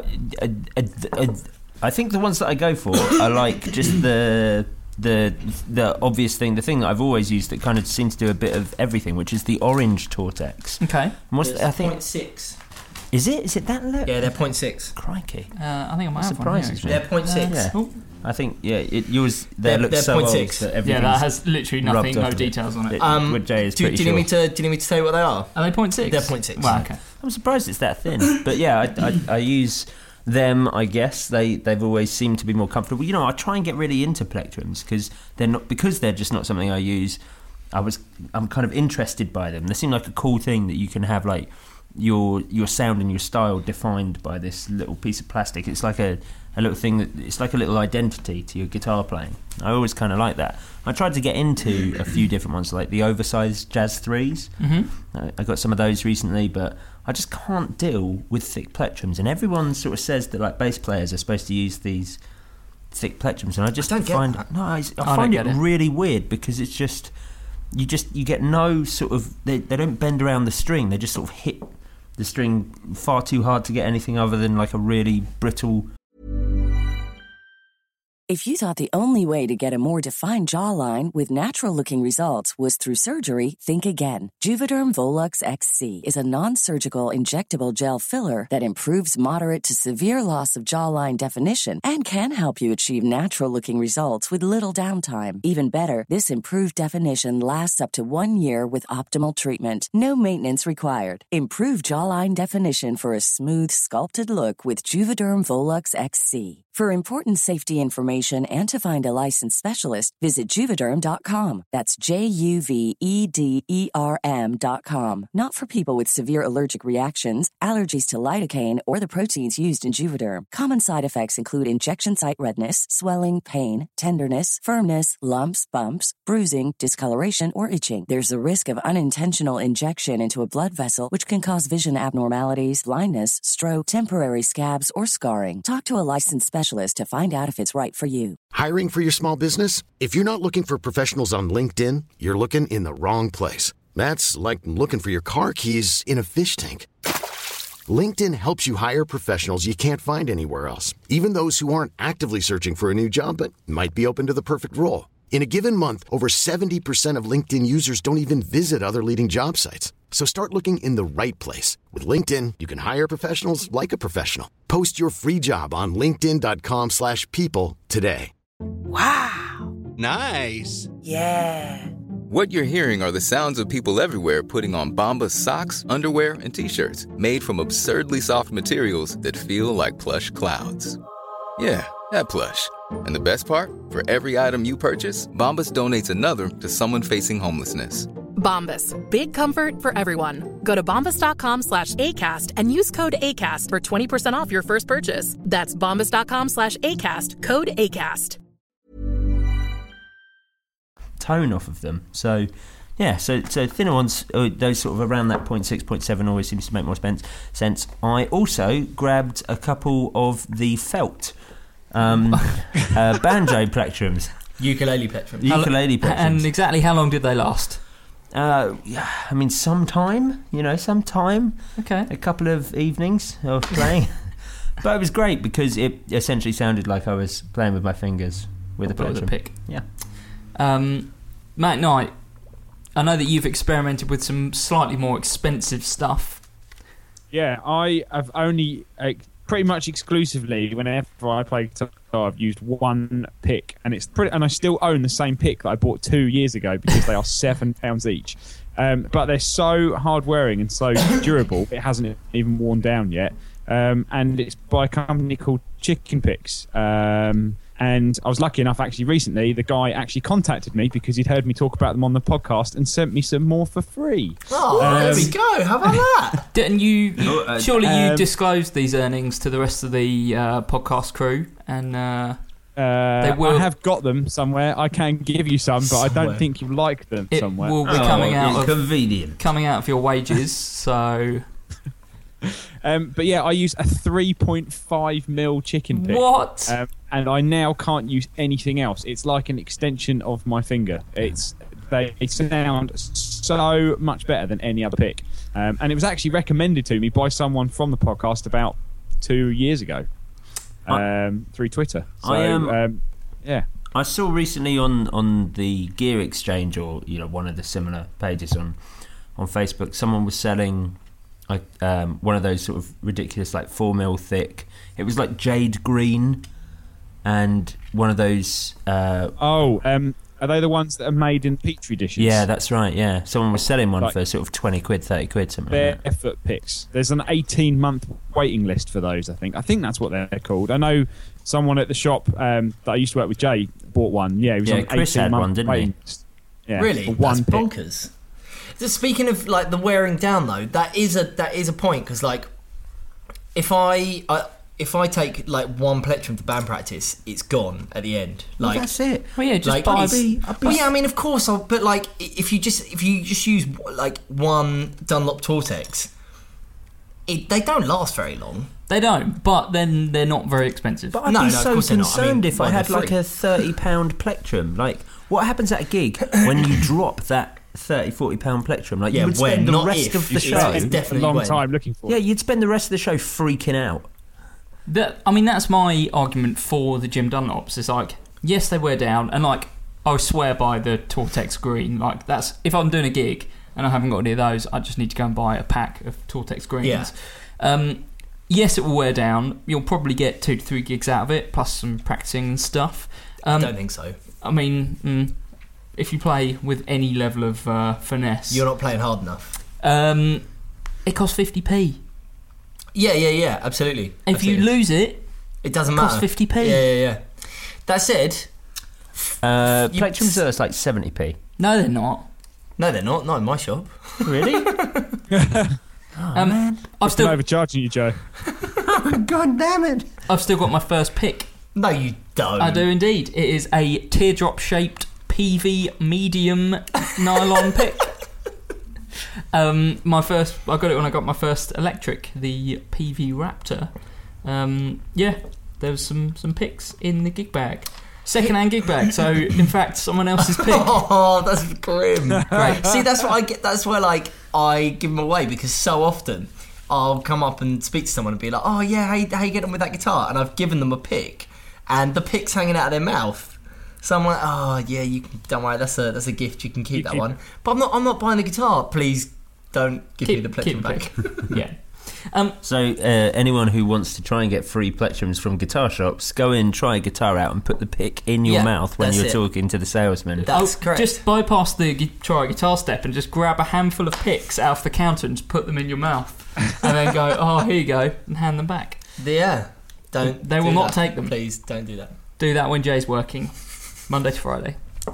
I think the ones that I go for are just the obvious thing, the thing that I've always used that kind of seems to do a bit of everything, which is the orange Tortex. okay. And I think 0.6. is it that low? Yeah, they're 0.6. Crikey. I think I might have Surprises one me. here, They're 0.6. Yeah. Oh. I think yours They're looks so 0.6. old that Yeah, everything's that has literally nothing, rubbed no off of details on it. With Jay is Do pretty you sure. need me to tell you what they are? Are they 0.6? They're 0.6. Well, okay. I'm surprised it's that thin, but yeah, I use them. I guess they've always seemed to be more comfortable. I try and get really into plectrums because they're just not something I use. I'm kind of interested by them. They seem like a cool thing that you can have your sound and your style defined by this little piece of plastic. It's like a little thing it's like a little identity to your guitar playing. I always kind of like that. I tried to get into a few different ones, like the oversized Jazz 3s. Mm-hmm. I got some of those recently, but I just can't deal with thick plectrums. And everyone sort of says that bass players are supposed to use these thick plectrums, and I just don't get find that. no, I don't find it get it. really weird because it's just you get no sort of they don't bend around the string. They just sort of hit the string far too hard to get anything other than like a really brittle. If you thought the only way to get a more defined jawline with natural-looking results was through surgery, think again. Juvederm Volux XC is a non-surgical injectable gel filler that improves moderate to severe loss of jawline definition and can help you achieve natural-looking results with little downtime. Even better, this improved definition lasts up to 1 year with optimal treatment. No maintenance required. Improve jawline definition for a smooth, sculpted look with Juvederm Volux XC. For important safety information and to find a licensed specialist, visit Juvederm.com. That's JUVEDERM.com. Not for people with severe allergic reactions, allergies to lidocaine, or the proteins used in Juvederm. Common side effects include injection site redness, swelling, pain, tenderness, firmness, lumps, bumps, bruising, discoloration, or itching. There's a risk of unintentional injection into a blood vessel, which can cause vision abnormalities, blindness, stroke, temporary scabs, or scarring. Talk to a licensed specialist to find out if it's right for you. Hiring for your small business? If you're not looking for professionals on LinkedIn, you're looking in the wrong place. That's like looking for your car keys in a fish tank. LinkedIn helps you hire professionals you can't find anywhere else, even those who aren't actively searching for a new job but might be open to the perfect role. In a given month, over 70% of LinkedIn users don't even visit other leading job sites. So start looking in the right place. With LinkedIn, you can hire professionals like a professional. Post your free job on linkedin.com/people today. Wow. Nice. Yeah. What you're hearing are the sounds of people everywhere putting on Bombas socks, underwear, and T-shirts made from absurdly soft materials that feel like plush clouds. Yeah, that plush. And the best part? For every item you purchase, Bombas donates another to someone facing homelessness. Bombas. Big comfort for everyone. Go to bombas.com/ACAST and use code ACAST for 20% off your first purchase. That's bombas.com/ACAST. Code ACAST. Tone off of them. So thinner ones, those sort of around that 0.6, 0.7 always seems to make more sense. I also grabbed a couple of the felt banjo plectrums. Ukulele plectrums. Ukulele plectrums. And exactly how long did they last? Some time. Okay. A couple of evenings of playing. But it was great because it essentially sounded like I was playing with my fingers with a plectrum. pick. Yeah. Matt Knight, I know that you've experimented with some slightly more expensive stuff. Yeah, I have only pretty much exclusively, whenever I play guitar, I've used one pick, and I still own the same pick that I bought 2 years ago because they are £7 each. But they're so hard wearing and so durable, it hasn't even worn down yet. And it's by a company called Chicken Picks. And I was lucky enough, actually, recently, the guy actually contacted me because he'd heard me talk about them on the podcast and sent me some more for free. Oh, there we go. How about that? Didn't you? Surely you disclosed these earnings to the rest of the podcast crew, and they will. I have got them somewhere. I can give you some, but I don't think you like them somewhere. It will be coming out of your wages. So. But yeah, I use a 3.5mm chicken pick. What? And I now can't use anything else. It's like an extension of my finger. They sound so much better than any other pick. And it was actually recommended to me by someone from the podcast about 2 years ago through Twitter. So, yeah. I saw recently on the Gear Exchange, or one of the similar pages on Facebook, someone was selling one of those sort of ridiculous 4mm thick. It was like jade green, and one of those. Are they the ones that are made in petri dishes? Yeah, that's right. Yeah, someone was selling one for sort of 20 quid, 30 quid, something like that. Barefoot picks. There's an 18-month waiting list for those. I think that's what they're called. I know someone at the shop that I used to work with, Jay, bought one. Yeah, he was on Chris had one, didn't he? Yeah, really? That's bonkers. Speaking of the wearing down though, that is a point, because if I take one plectrum to band practice, it's gone at the end. That's it. Well, yeah, just buy. Well, yeah, I mean, of course. But if you just use one Dunlop Tortex, they don't last very long. They don't, but then they're not very expensive. But I'd be so concerned if I had a £30 plectrum. What happens at a gig when you drop that £30-40 plectrum. Like Yeah, you would when, spend the not rest if. of the It's show. definitely a long when. time looking for Yeah, it. you'd spend the rest of the show freaking out. That's my argument for the Jim Dunlops. It's like, yes, they wear down, and like, I swear by the Tortex green. Like, that's if I'm doing a gig and I haven't got any of those, I just need to go and buy a pack of Tortex greens. Yeah. Yes, it will wear down. You'll probably get 2 to 3 gigs out of it, plus some practicing and stuff. I don't think so. I mean, if you play with any level of finesse, You're not playing hard enough. it costs 50p. Yeah, absolutely. If you lose it, it doesn't costs matter. 50p. Yeah. That said, Plectrums are like 70p. No, they're not. No, they're not. Not in my shop. Really? Man. I've Still still overcharging you, Joe. God damn it! I've still got my first pick. No, you don't. I do indeed. It is a teardrop-shaped PV medium nylon pick. I got it when I got my first electric, the PV Raptor. Yeah, there was some picks in the gig bag. Second-hand gig bag, so in fact someone else's pick. Oh, that's grim. Great. See, that's what I get. That's where like I give them away, because so often I'll come up and speak to someone and be like, "Oh yeah, how you getting on with that guitar?" And I've given them a pick, and the pick's hanging out of their mouth. So I'm like, "Oh yeah, you can, don't worry, that's a gift. You can keep that one." But I'm not buying the guitar. Please don't give me the plectrum back. Yeah. So anyone who wants to try and get free plectrums from guitar shops, go in, try a guitar out, and put the pick in your mouth when you're talking to the salesman. That's correct. Just bypass the try guitar step and just grab a handful of picks out of the counter and just put them in your mouth, and then go, "Oh, here you go," and hand them back. Yeah. Don't. They will not take them. Please don't do that. Do that when Jay's working, Monday to Friday.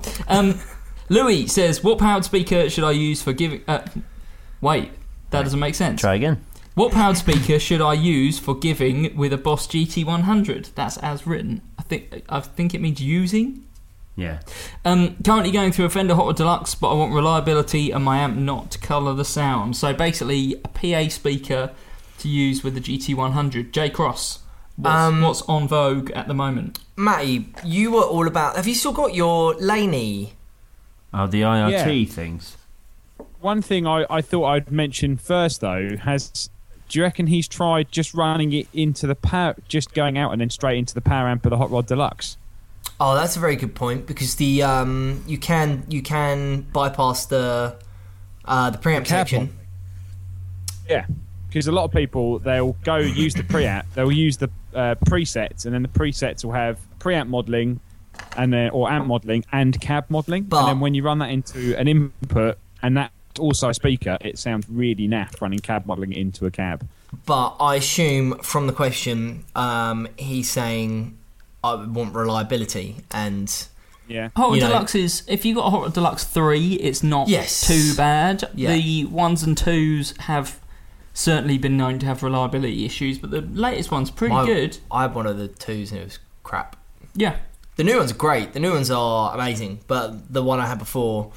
Louis says, "What powered speaker should I use for giving?" Wait, that doesn't make sense. Try again. What powered speaker should I use for giving with a Boss GT100? That's as written. I think it means using. Yeah. Currently going through a Fender Hot Rod Deluxe, but I want reliability and my amp not to colour the sound. So basically, a PA speaker to use with the GT100. J Cross, what's on vogue at the moment? Matty, you were all about. Have you still got your Laney? Oh, the IRT things. One thing I thought I'd mention first, though, do you reckon he's tried just running it into the power, just going out and then straight into the power amp of the Hot Rod Deluxe? Oh, that's a very good point, because the you can bypass the preamp section. Yeah, because a lot of people, they'll go use the preamp, they'll use the presets, and then the presets will have preamp modelling or amp modelling and cab modelling, and then when you run that into an input and that also a speaker, it sounds really naff running cab modelling into a cab. But I assume from the question, he's saying I want reliability, and Hot Rod Deluxe is, if you got a Hot Rod Deluxe 3, it's not too bad. Yeah. The 1s and 2s have certainly been known to have reliability issues, but the latest one's pretty good. I had one of the 2s and it was crap. Yeah. The new ones are great. The new ones are amazing, but the one I had before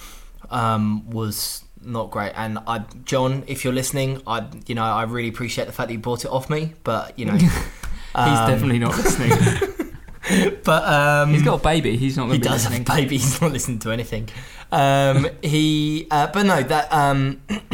was not great. And John, if you're listening, I really appreciate the fact that you bought it off me, but he's definitely not listening. But he's got a baby. He's not going to be listening. He does have a baby. He's not listening to anything. But no, that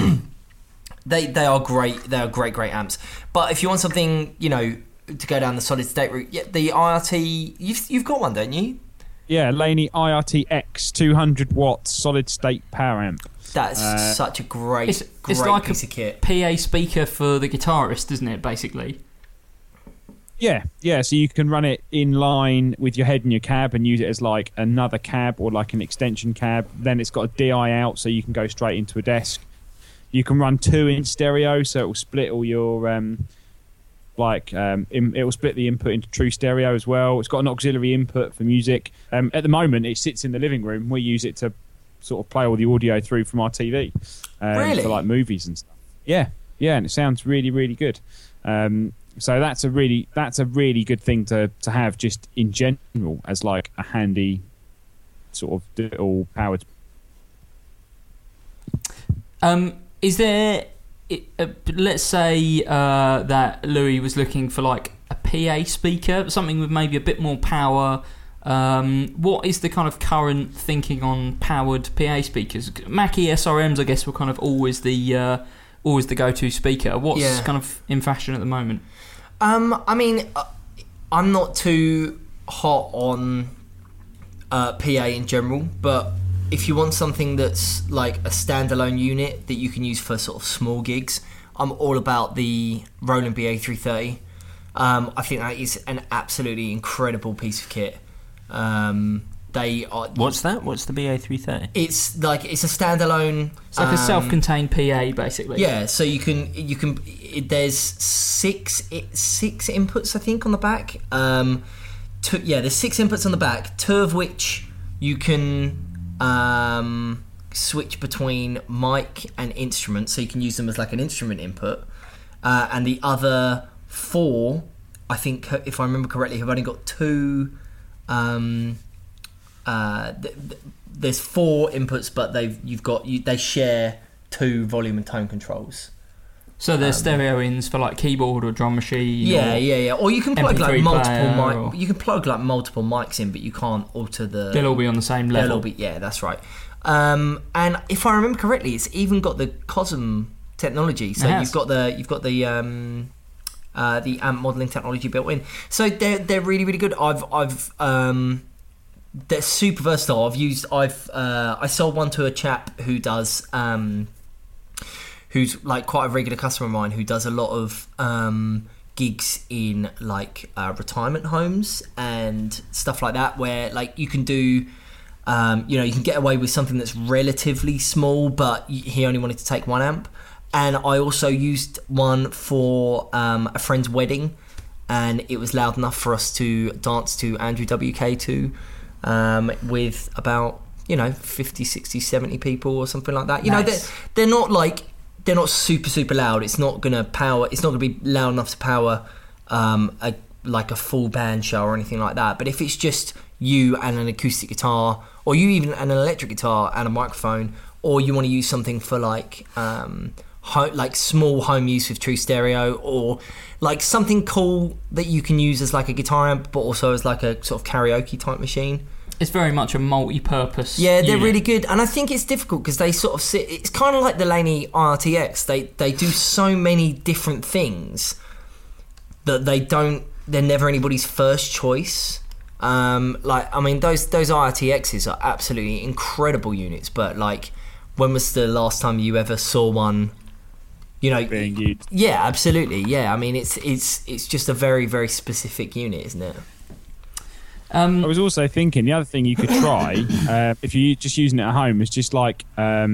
they are great. They are great amps. But if you want something, to go down the solid state route, the IRT, you've got one, don't you? Yeah, Laney IRT X 200 watts solid state power amp. That's such a great it's like piece of kit. PA speaker for the guitarist, isn't it, basically? Yeah, so you can run it in line with your head and your cab and use it as like another cab or like an extension cab. Then it's got a DI out, so you can go straight into a desk. You can run 2 in stereo, so it will split all your it will split the input into true stereo as well. It's got an auxiliary input for music. At the moment, it sits in the living room. We use it to sort of play all the audio through from our TV really? for like movies and stuff. Yeah, and it sounds really, really good. So that's a really good thing to have just in general as like a handy sort of little powered. Is there? Let's say that Louis was looking for like a PA speaker, something with maybe a bit more power, What is the kind of current thinking on powered PA speakers? Mackie SRMs, I guess, were kind of always the go-to speaker. What's kind of in fashion at the moment? I mean, I'm not too hot on PA in general, but if you want something that's like a standalone unit that you can use for sort of small gigs, I'm all about the Roland BA330. I think that is an absolutely incredible piece of kit. They are. What's that? What's the BA330? It's a standalone. It's like a self-contained PA, basically. Yeah, so you can. There's six inputs, I think, on the back. There's 6 inputs on the back, 2 of which you can switch between mic and instrument, so you can use them as like an instrument input. And the other 4, I think, if I remember correctly, have only got 2. There's 4 inputs, but they share 2 volume and tone controls. So there's stereo ins for like keyboard or drum machine. Yeah. Or you can plug like multiple mic. You can plug like multiple mics in, but you can't alter the. They'll all be on the same level. That's right. And if I remember correctly, it's even got the COSM technology. So you've got the amp modeling technology built in. So they're really, really good. They're super versatile. I sold one to a chap who does who's like quite a regular customer of mine, who does a lot of gigs in like retirement homes and stuff like that, where like you can do you can get away with something that's relatively small, but he only wanted to take 1 amp. And I also used one for a friend's wedding, and it was loud enough for us to dance to Andrew WK to with about 50, 60, 70 people or something like that. Nice. They're not super loud. It's not gonna be loud enough to power a full band show or anything like that. But if it's just you and an acoustic guitar, or you even and an electric guitar and a microphone, or you want to use something for like small home use with true stereo, or like something cool that you can use as like a guitar amp, but also as like a sort of karaoke type machine. It's very much a multi-purpose. Yeah, they're unit. really good, and I think it's difficult because they sort of sit. It's kind of like the Laney RTX. They do so many different things that they're never anybody's first choice. Those RTXs are absolutely incredible units, but like, when was the last time you ever saw one? Being used. Yeah, absolutely. Yeah, I mean, it's just a very, very specific unit, isn't it? I was also thinking the other thing you could try if you're just using it at home is just like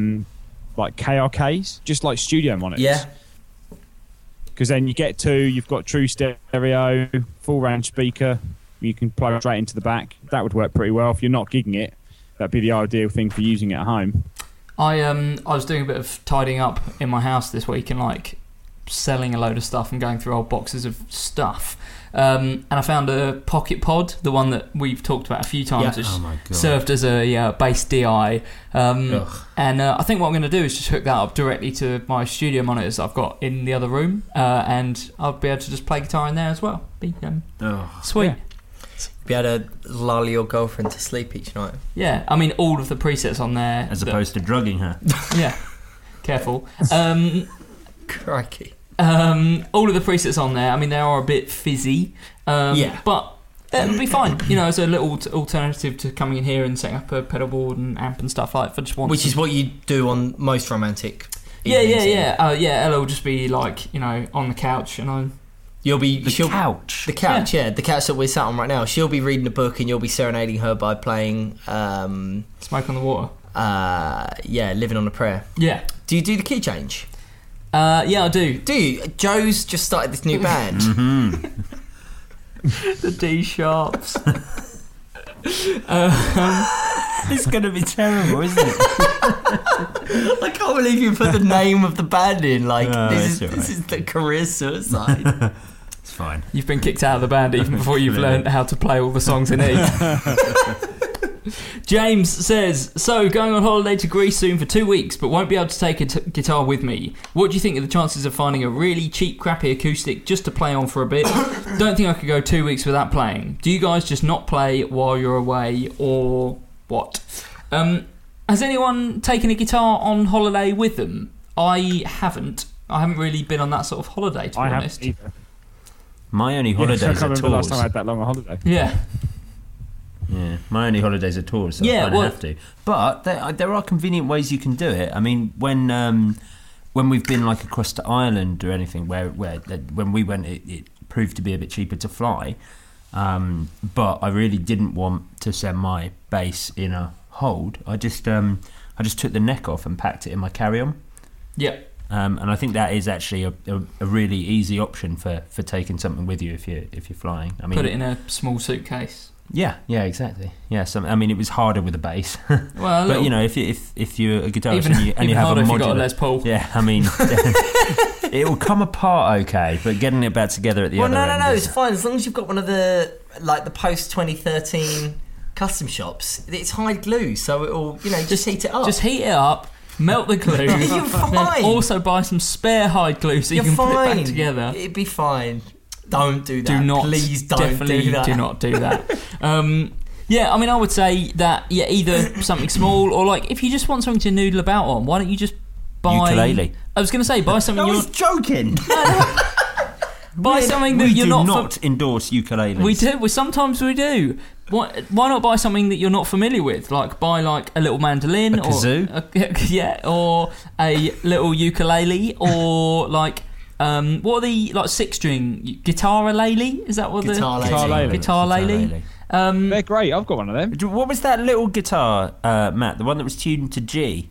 KRKs, just like studio monitors. Yeah. Because then you get 2, you've got true stereo, full range speaker, you can plug straight into the back. That would work pretty well. If you're not gigging it, that'd be the ideal thing for using it at home. I was doing a bit of tidying up in my house this week and like selling a load of stuff and going through old boxes of stuff. And I found a Pocket Pod, the one that we've talked about a few times, which served as a bass DI. And I think what I'm going to do is just hook that up directly to my studio monitors I've got in the other room, and I'll be able to just play guitar in there as well. Be sweet. Yeah. Be able to lull your girlfriend to sleep each night. Yeah, I mean, all of the presets on there. As opposed to drugging her. Yeah, careful. Crikey. All of the presets on there, I mean, they are a bit fizzy, but it'll be fine. As a little alternative to coming in here and setting up a pedal board and amp and stuff like that. Which is what you do on most romantic. Yeah. Ella will just be like, on the couch, and you'll be the couch. The couch, yeah, the couch that we're sat on right now. She'll be reading a book, and you'll be serenading her by playing Smoke on the Water. Living on a Prayer. Yeah. Do you do the key change? Yeah, I do. Do you? Joe's just started this new band. The D sharps. It's going to be terrible, isn't it? I can't believe you put the name of the band in. Like, this right. is the career suicide. It's fine. You've been kicked out of the band even before you've learned how to play all the songs in E. James says, so going on holiday to Greece soon for 2 weeks, but won't be able to take a guitar with me. What do you think of the chances of finding a really cheap, crappy acoustic just to play on for a bit? Don't think I could go 2 weeks without playing. Do you guys just not play while you're away, or what? Has anyone taken a guitar on holiday with them? I haven't. I haven't really been on that sort of holiday, to be honest. I haven't either. My only holidays I are can't remember the tours. last time I had that long a holiday. Yeah. Yeah, my only holidays are tours, so Yeah, I don't have to. But there are convenient ways you can do it. I mean, when we've been like across to Ireland or anything, where when we went, it proved to be a bit cheaper to fly. But I really didn't want to send my bass in a hold. I just took the neck off and packed it in my carry-on. Yeah. And I think that is actually a really easy option for taking something with you if you're flying. I mean, put it in a small suitcase. Yeah, exactly. Yeah, I mean, it was harder with a bass. Well, but you know, if you're a guitarist and you have harder a if modular, you got a Les Paul. yeah, I mean, it will come apart okay, but getting it back together at the other end. No, it's fine as long as you've got one of the post 2013 custom shops. It's hide glue, so it'll just heat it up. Just heat it up. Melt the glue. You're fine. Then also buy some spare hide glue so you can put it back together. It'd be fine. Don't do that. Do not. Please don't Definitely do that. do not do that. Yeah, I mean, I would say that either something small or like if you just want something to noodle about on, why don't you just buy ukulele? I was going to say buy something. I was joking. Buy something that you're not endorse ukuleles. We do. Sometimes we do. Why not buy something that you're not familiar with? Like buy like a little mandolin, a kazoo, or a little ukulele, or like what are the like 6-string guitar-a-lele? Is that what guitar-lele? They're great. I've got one of them. What was that little guitar, Matt? The one that was tuned to G.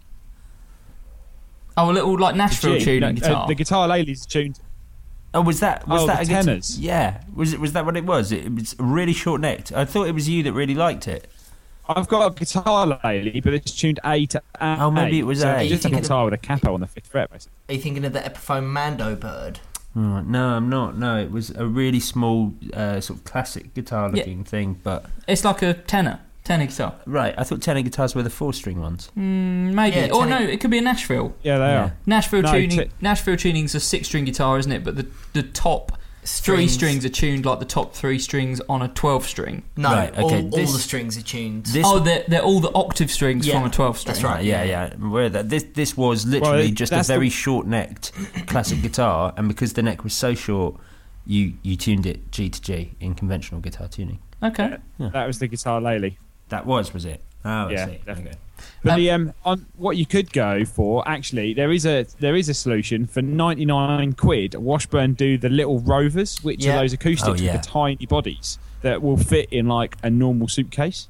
Oh, a little like Nashville tuning guitar. The guitar-lele's tuned. Oh, was that a tenors? Yeah, was that what it was? It was really short necked. I thought it was you that really liked it. I've got a guitar lele, but it's tuned A to A. Oh, maybe it was A. It's just a guitar with a capo on the 5th fret, basically. Are you thinking of the Epiphone Mando bird? No, I'm not. No, it was a really small, sort of classic guitar-looking thing, but it's like a tenor guitar. Right, I thought tenor guitars were the 4-string ones. Maybe. Yeah, or no, it could be a Nashville. Yeah, they are. Nashville tuning's a 6-string guitar, isn't it? But the top 3 strings are tuned like the top 3 strings on a 12-string. No, right, okay. all the strings are tuned. They're all the octave strings from a 12-string. That's right. Yeah. Where that this was literally just a very short-necked classic guitar, and because the neck was so short, you tuned it G to G in conventional guitar tuning. Okay. Yeah. That was the guitar lele. That was it? Oh, yeah, I see. Definitely. But on what you could go for, actually, there is a solution for 99 quid. Washburn do the little Rovers, which are those acoustics with the tiny bodies that will fit in like a normal suitcase.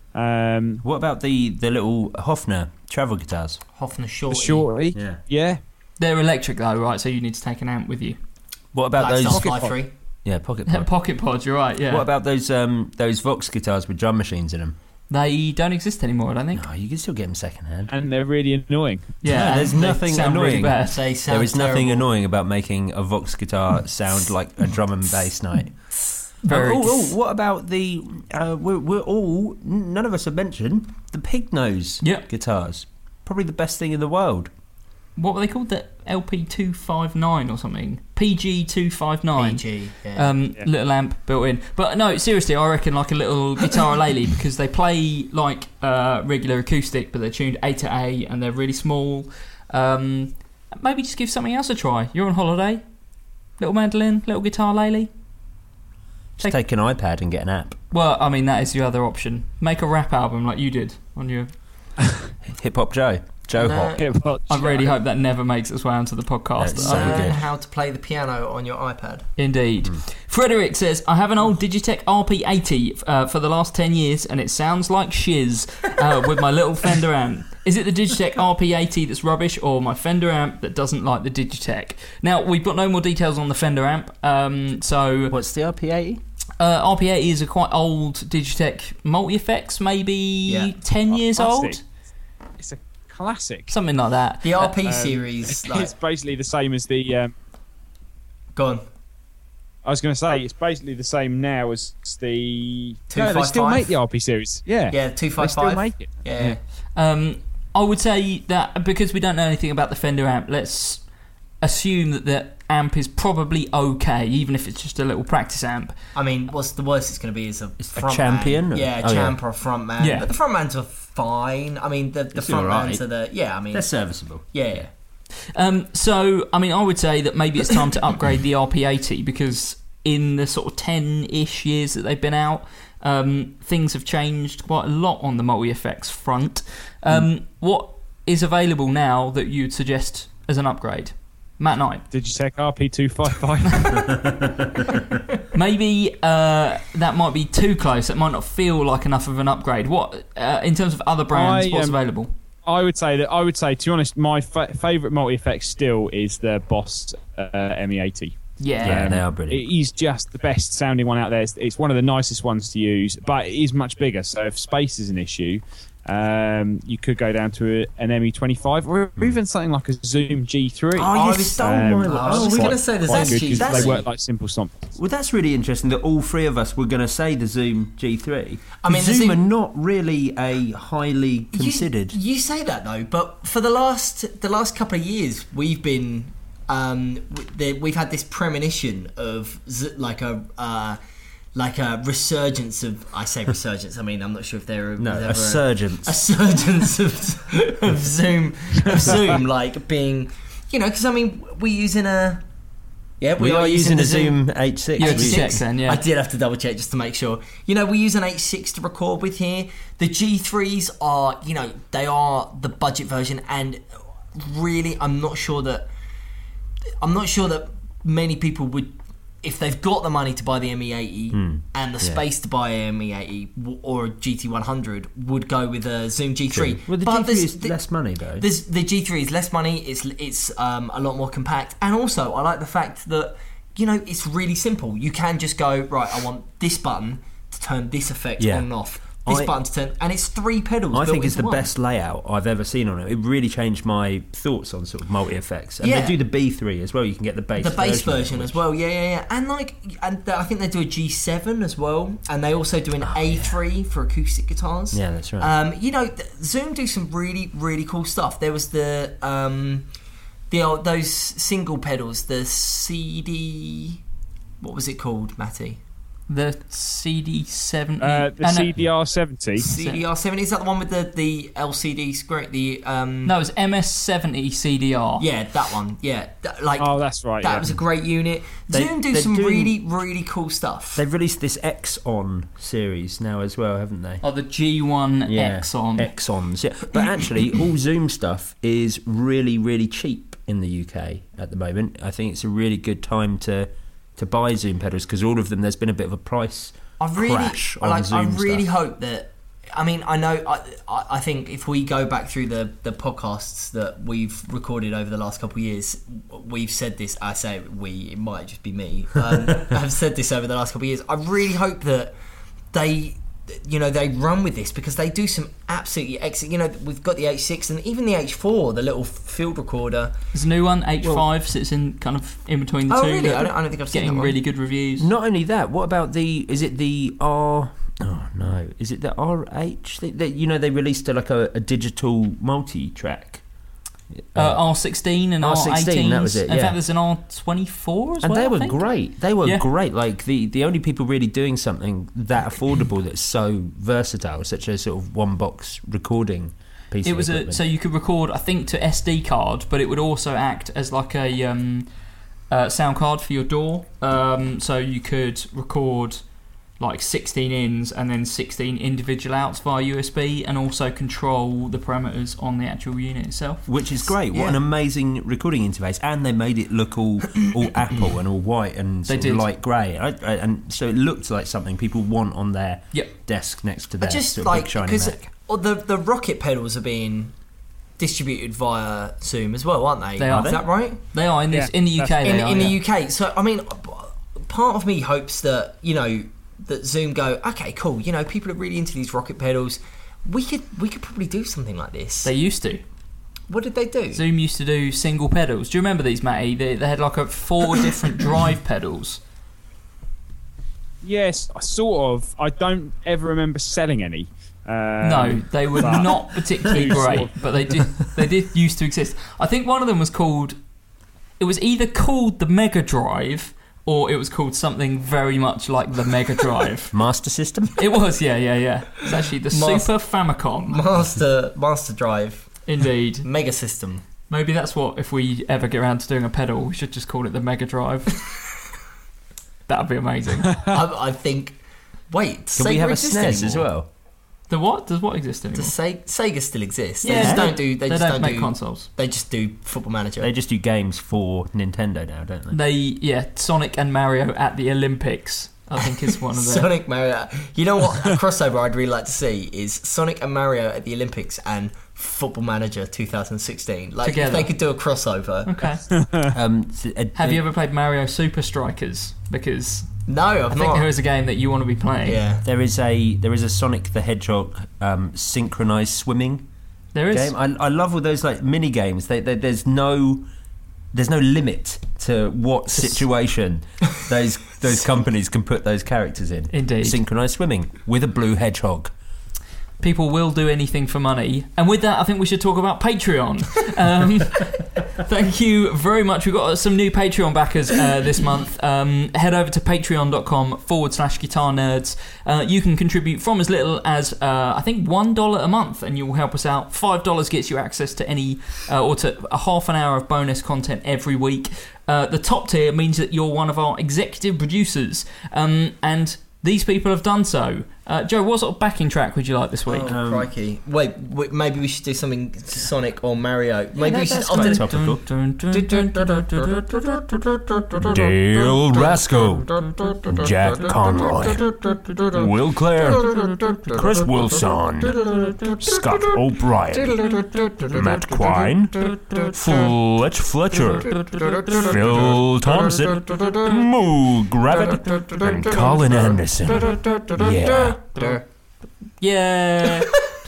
What about the little Hofner travel guitars? Hofner Shorty. The Shorty, yeah. They're electric though, right? So you need to take an amp with you. What about those? Fly free. Yeah, pocket pod. Pocket pods, you're right. Yeah. What about those Vox guitars with drum machines in them? They don't exist anymore, I don't think. No, you can still get them second hand. And they're really annoying. Yeah, there's nothing annoying. Really there is nothing annoying about making a Vox guitar sound like a drum and bass night. What about the? We're all. None of us have mentioned the pig nose guitars. Probably the best thing in the world. What were they called? The LP259 or something? PG259. PG, yeah. Little amp built in. But no, seriously, I reckon like a little guitar-a-lele because they play like regular acoustic, but they're tuned A to A and they're really small. Maybe just give something else a try. You're on holiday. Little mandolin, little guitar-a-lele. Just take an iPad and get an app. Well, I mean, that is the other option. Make a rap album like you did on your... Hip Hop Joe. Hop. I really hope that never makes its way onto the podcast. Learn how to play the piano on your iPad. Indeed. Frederick says, I have an old Digitech RP80 for the last 10 years and it sounds like shiz with my little Fender amp. Is it the Digitech RP80 that's rubbish or my Fender amp that doesn't like the Digitech? Now, we've got no more details on the Fender amp. So what's the RP80? RP80 is a quite old Digitech multi-effects, maybe 10 years old. It's a classic. Something like that. The RP series. It's basically the same as the... Go on. I was going to say, it's basically the same now as the... 255? No, they still make the RP series. Yeah. Yeah, 255. They still make it. Yeah. I would say that because we don't know anything about the Fender amp, let's assume that the amp is probably okay, even if it's just a little practice amp. I mean, what's the worst it's going to be is a front champion? man. Yeah, a champ or a front man. Yeah. But the front mans are fine. I mean, the front mans are the... Yeah, I mean... They're serviceable. Yeah. So, I mean, I would say that maybe it's time to upgrade the RP80 because in the sort of 10-ish years that they've been out, things have changed quite a lot on the multi-effects front. What is available now that you'd suggest as an upgrade? Matt Knight. Did you take RP255? Maybe that might be too close. It might not feel like enough of an upgrade. What, in terms of other brands, what's available? I would say, to be honest, my favourite multi-effects still is the Boss ME80. Yeah, they are brilliant. It is just the best sounding one out there. It's one of the nicest ones to use, but it is much bigger. So if space is an issue, you could go down to an ME25 or even something like a Zoom G3. Oh, you stole mine. I was going to say the Zoom G3. They work like simple stomp. Well, that's really interesting that all three of us were going to say the Zoom G3. I mean, Zoom are not really a highly considered. You say that though, but for the last couple of years, we've been we've had this premonition of like a resurgence of... I say resurgence. I mean, I'm not sure if there a surgence. A surgence of Zoom, like being, because I mean, we're using a... Yeah, we are using a Zoom H6. You had to check then, yeah. I did have to double check just to make sure. We use an H6 to record with here. The G3s are, they are the budget version, and really, I'm not sure that many people would, if they've got the money to buy the ME80 and the space to buy a ME80 or a GT100, would go with a Zoom G3. True. Well, the G3 is less money though. The G3 is less money. It's a lot more compact, and also I like the fact that it's really simple. You can just go, right, I want this button to turn this effect on and off. This button to turn, and it's 3 pedals. I think it's the one. best layout I've ever seen on it. It really changed my thoughts on sort of multi-effects. And they do the B3 as well. You can get the bass version as well. Yeah. And I think they do a G7 as well, and they also do an A3 for acoustic guitars. Yeah, that's right. Zoom do some really, really cool stuff. There was those single pedals, the CD. What was it called, Matty? The CD70. CDR70. CDR70, is that the one with the LCD screen? No, it's MS70 CDR. Yeah, that one. Yeah, that's right. That was a great unit. Zoom do some really, really cool stuff. They've released this Exon series now as well, haven't they? Oh, the G1 Exon. Exons, yeah. But actually, all Zoom stuff is really, really cheap in the UK at the moment. I think it's a really good time to buy Zoom pedals because all of them, there's been a bit of a price crash on Zoom I really stuff. hope that... I mean, I know... I think if we go back through the podcasts that we've recorded over the last couple of years, we've said this... I say we, it might just be me. I've said this over the last couple of years. I really hope that they run with this because they do some absolutely excellent... we've got the H6 and even the H4, the little field recorder. There's a new one, H5, sits in kind of in between the two. Oh, really? I don't think I've seen that one. Getting really good reviews. Not only that, what about is it the R... Oh, no. Is it the RH? They released a digital multi-track. R16 and R16, that was it, In fact, there's an R24 as well, and they were I think. great. They were great. Like, the only people really doing something that affordable that's so versatile, such a sort of one-box recording piece of equipment. So you could record, I think, to SD card, but it would also act as like a sound card for your DAW. So you could record like 16 ins and then 16 individual outs via USB, and also control the parameters on the actual unit itself, which is great. What an amazing recording interface. And they made it look all Apple and all white and sort of light grey, and so it looked like something people want on their desk next to their sort of big shiny Mac. The Rocket pedals are being distributed via Zoom as well, aren't they? They are. Is that right? They are in the UK. In the UK. So I mean, part of me hopes that that Zoom go, okay, cool. People are really into these Rocket pedals. We could probably do something like this. They used to. What did they do? Zoom used to do single pedals. Do you remember these, Matty? They had like 4 different drive pedals. Yes, sort of. I don't ever remember selling any. No, they were not particularly great, but they did used to exist. I think one of them was called. It was either called the Mega Drive or it was called something very much like the Mega Drive. Master System? It was, yeah. It's actually the Super Famicom. Master Drive. Indeed. Mega System. Maybe that's what, if we ever get around to doing a pedal, we should just call it the Mega Drive. That would be amazing. I think... Wait, Can we have a SNES as well? The what? Does what exist anymore? Does Sega still exist? Yeah. They just don't do... They don't make consoles. They just do Football Manager. They just do games for Nintendo now, don't they? Sonic and Mario at the Olympics, I think is one of them. Sonic, Mario... You know what? A crossover I'd really like to see is Sonic and Mario at the Olympics and Football Manager 2016. Like, together. If they could do a crossover. Okay. Have you ever played Mario Super Strikers? Because... No, I've not. I think there is a game that you want to be playing. Yeah. There is a Sonic the Hedgehog synchronized swimming there is. game. I love all those like mini games. There's no limit to what situation those companies can put those characters in. Indeed. Synchronized swimming with a blue hedgehog. People will do anything for money. And with that, I think we should talk about Patreon. Thank you very much. We've got some new Patreon backers this month. Head over to patreon.com/guitar nerds. You can contribute from as little as, I think, $1 a month, and you'll help us out. $5 gets you access to any, or to a half an hour of bonus content every week. The top tier means that you're one of our executive producers. And these people have done so. Joe, what sort of backing track would you like this week? Oh, crikey. Wait, maybe we should do something Sonic or Mario. Maybe we should... Quite topical. Dale Rasco, Jack Conroy, Will Clare, Chris Wilson, Scott O'Brien, Matt Quine, Fletch Fletcher, Phil Thompson, Moo Gravett, and Colin Anderson. Yeah.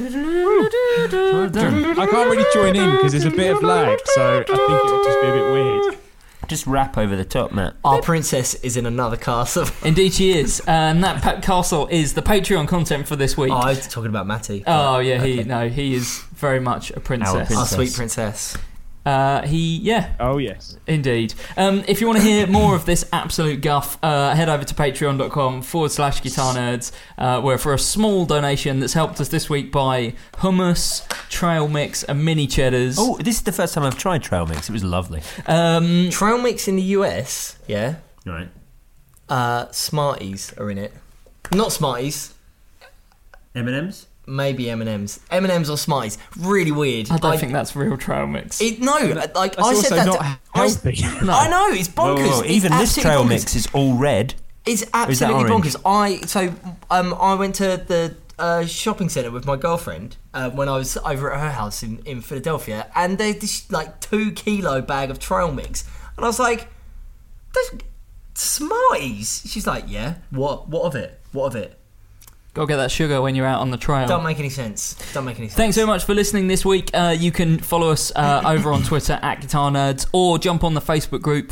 I can't really join in because there's a bit of lag, so I think it would just be a bit weird. Just rap over the top, Matt. Our princess is in another castle. Indeed she is. And that castle is the Patreon content for this week. Oh, I was talking about Matty. Oh, yeah, okay. he is very much a princess. Our sweet princess. Oh, yes. Indeed. If you want to hear more of this absolute guff, head over to patreon.com/guitar nerds, where for a small donation that's helped us this week buy hummus, trail mix, and mini cheddars. Oh, this is the first time I've tried trail mix. It was lovely. Trail mix in the US, yeah? Right. Smarties are in it. Not Smarties. M&M's? Maybe M&M's. M&M's or Smarties. Really weird. I don't think that's real trail mix. I said also that. Not healthy. I know, it's bonkers. Whoa. Even this trail mix is all red. It's absolutely orange? bonkers. I went to the shopping centre with my girlfriend when I was over at her house in Philadelphia, and there's this like 2 kilo bag of trail mix, and I was like, "There's Smarties." She's like, "Yeah, what of it? What of it?" Go get that sugar when you're out on the trail. Don't make any sense. Thanks so much for listening this week. You can follow us over on Twitter at Guitar Nerds, or jump on the Facebook group,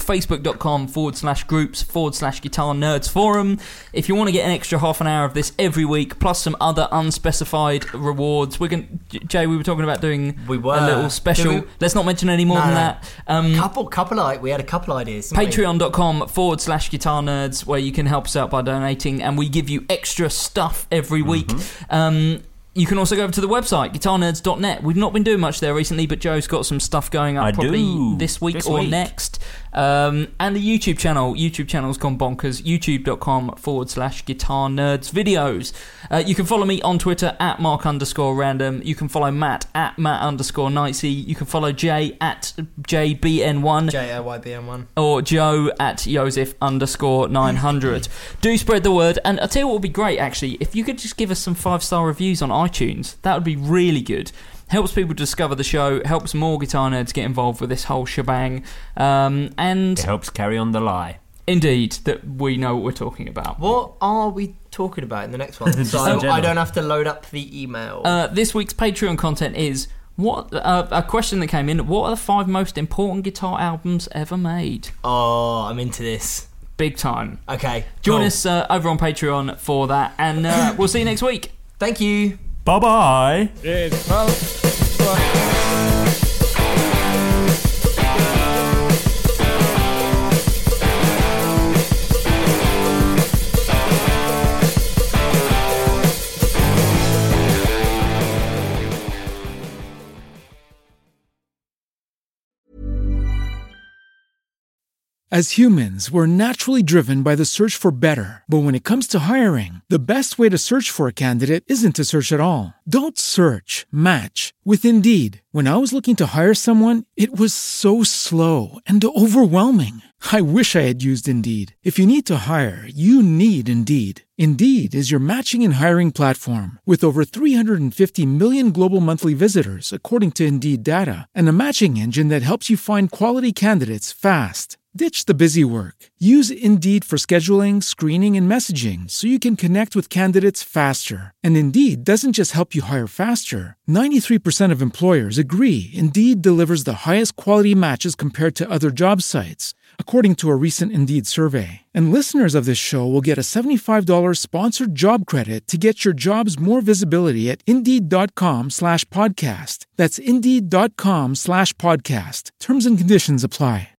facebook.com/groups/Guitar Nerds Forum. If you want to get an extra half an hour of this every week, plus some other unspecified rewards, Jay, we were talking about doing a little special. Let's not mention any more than that. We had a couple ideas. Patreon.com/Guitar Nerds, where you can help us out by donating, and we give you extra stuff every week. You can also go over to the website, guitarnerds.net. We've not been doing much there recently, but Joe's got some stuff going up this week or next. And the YouTube channel. YouTube channel's gone bonkers. youtube.com/Guitar Nerds videos. You can follow me on Twitter at Mark_random. You can follow Matt at Matt_Knightsey. You can follow Jay at JBN1. JOYBN1. Or Joe at Joseph_900. Do spread the word. And I'll tell you what would be great, actually. If you could just give us some 5-star reviews on iTunes, that would be really good. Helps people discover the show, helps more guitar nerds get involved with this whole shebang, and it helps carry on the lie. Indeed, that we know what we're talking about. What are we talking about in the next one? So I don't have to load up the email. This week's Patreon content is a question that came in. What are the 5 most important guitar albums ever made? Oh, I'm into this. Big time. Okay. Join cool. us over on Patreon for that, and we'll see you next week. Thank you. Bye-bye. Cheers. Bye. As humans, we're naturally driven by the search for better. But when it comes to hiring, the best way to search for a candidate isn't to search at all. Don't search, match with Indeed. When I was looking to hire someone, it was so slow and overwhelming. I wish I had used Indeed. If you need to hire, you need Indeed. Indeed is your matching and hiring platform with over 350 million global monthly visitors, according to Indeed data, and a matching engine that helps you find quality candidates fast. Ditch the busy work. Use Indeed for scheduling, screening, and messaging so you can connect with candidates faster. And Indeed doesn't just help you hire faster. 93% of employers agree Indeed delivers the highest quality matches compared to other job sites, according to a recent Indeed survey. And listeners of this show will get a $75 sponsored job credit to get your jobs more visibility at Indeed.com/podcast. That's Indeed.com/podcast. Terms and conditions apply.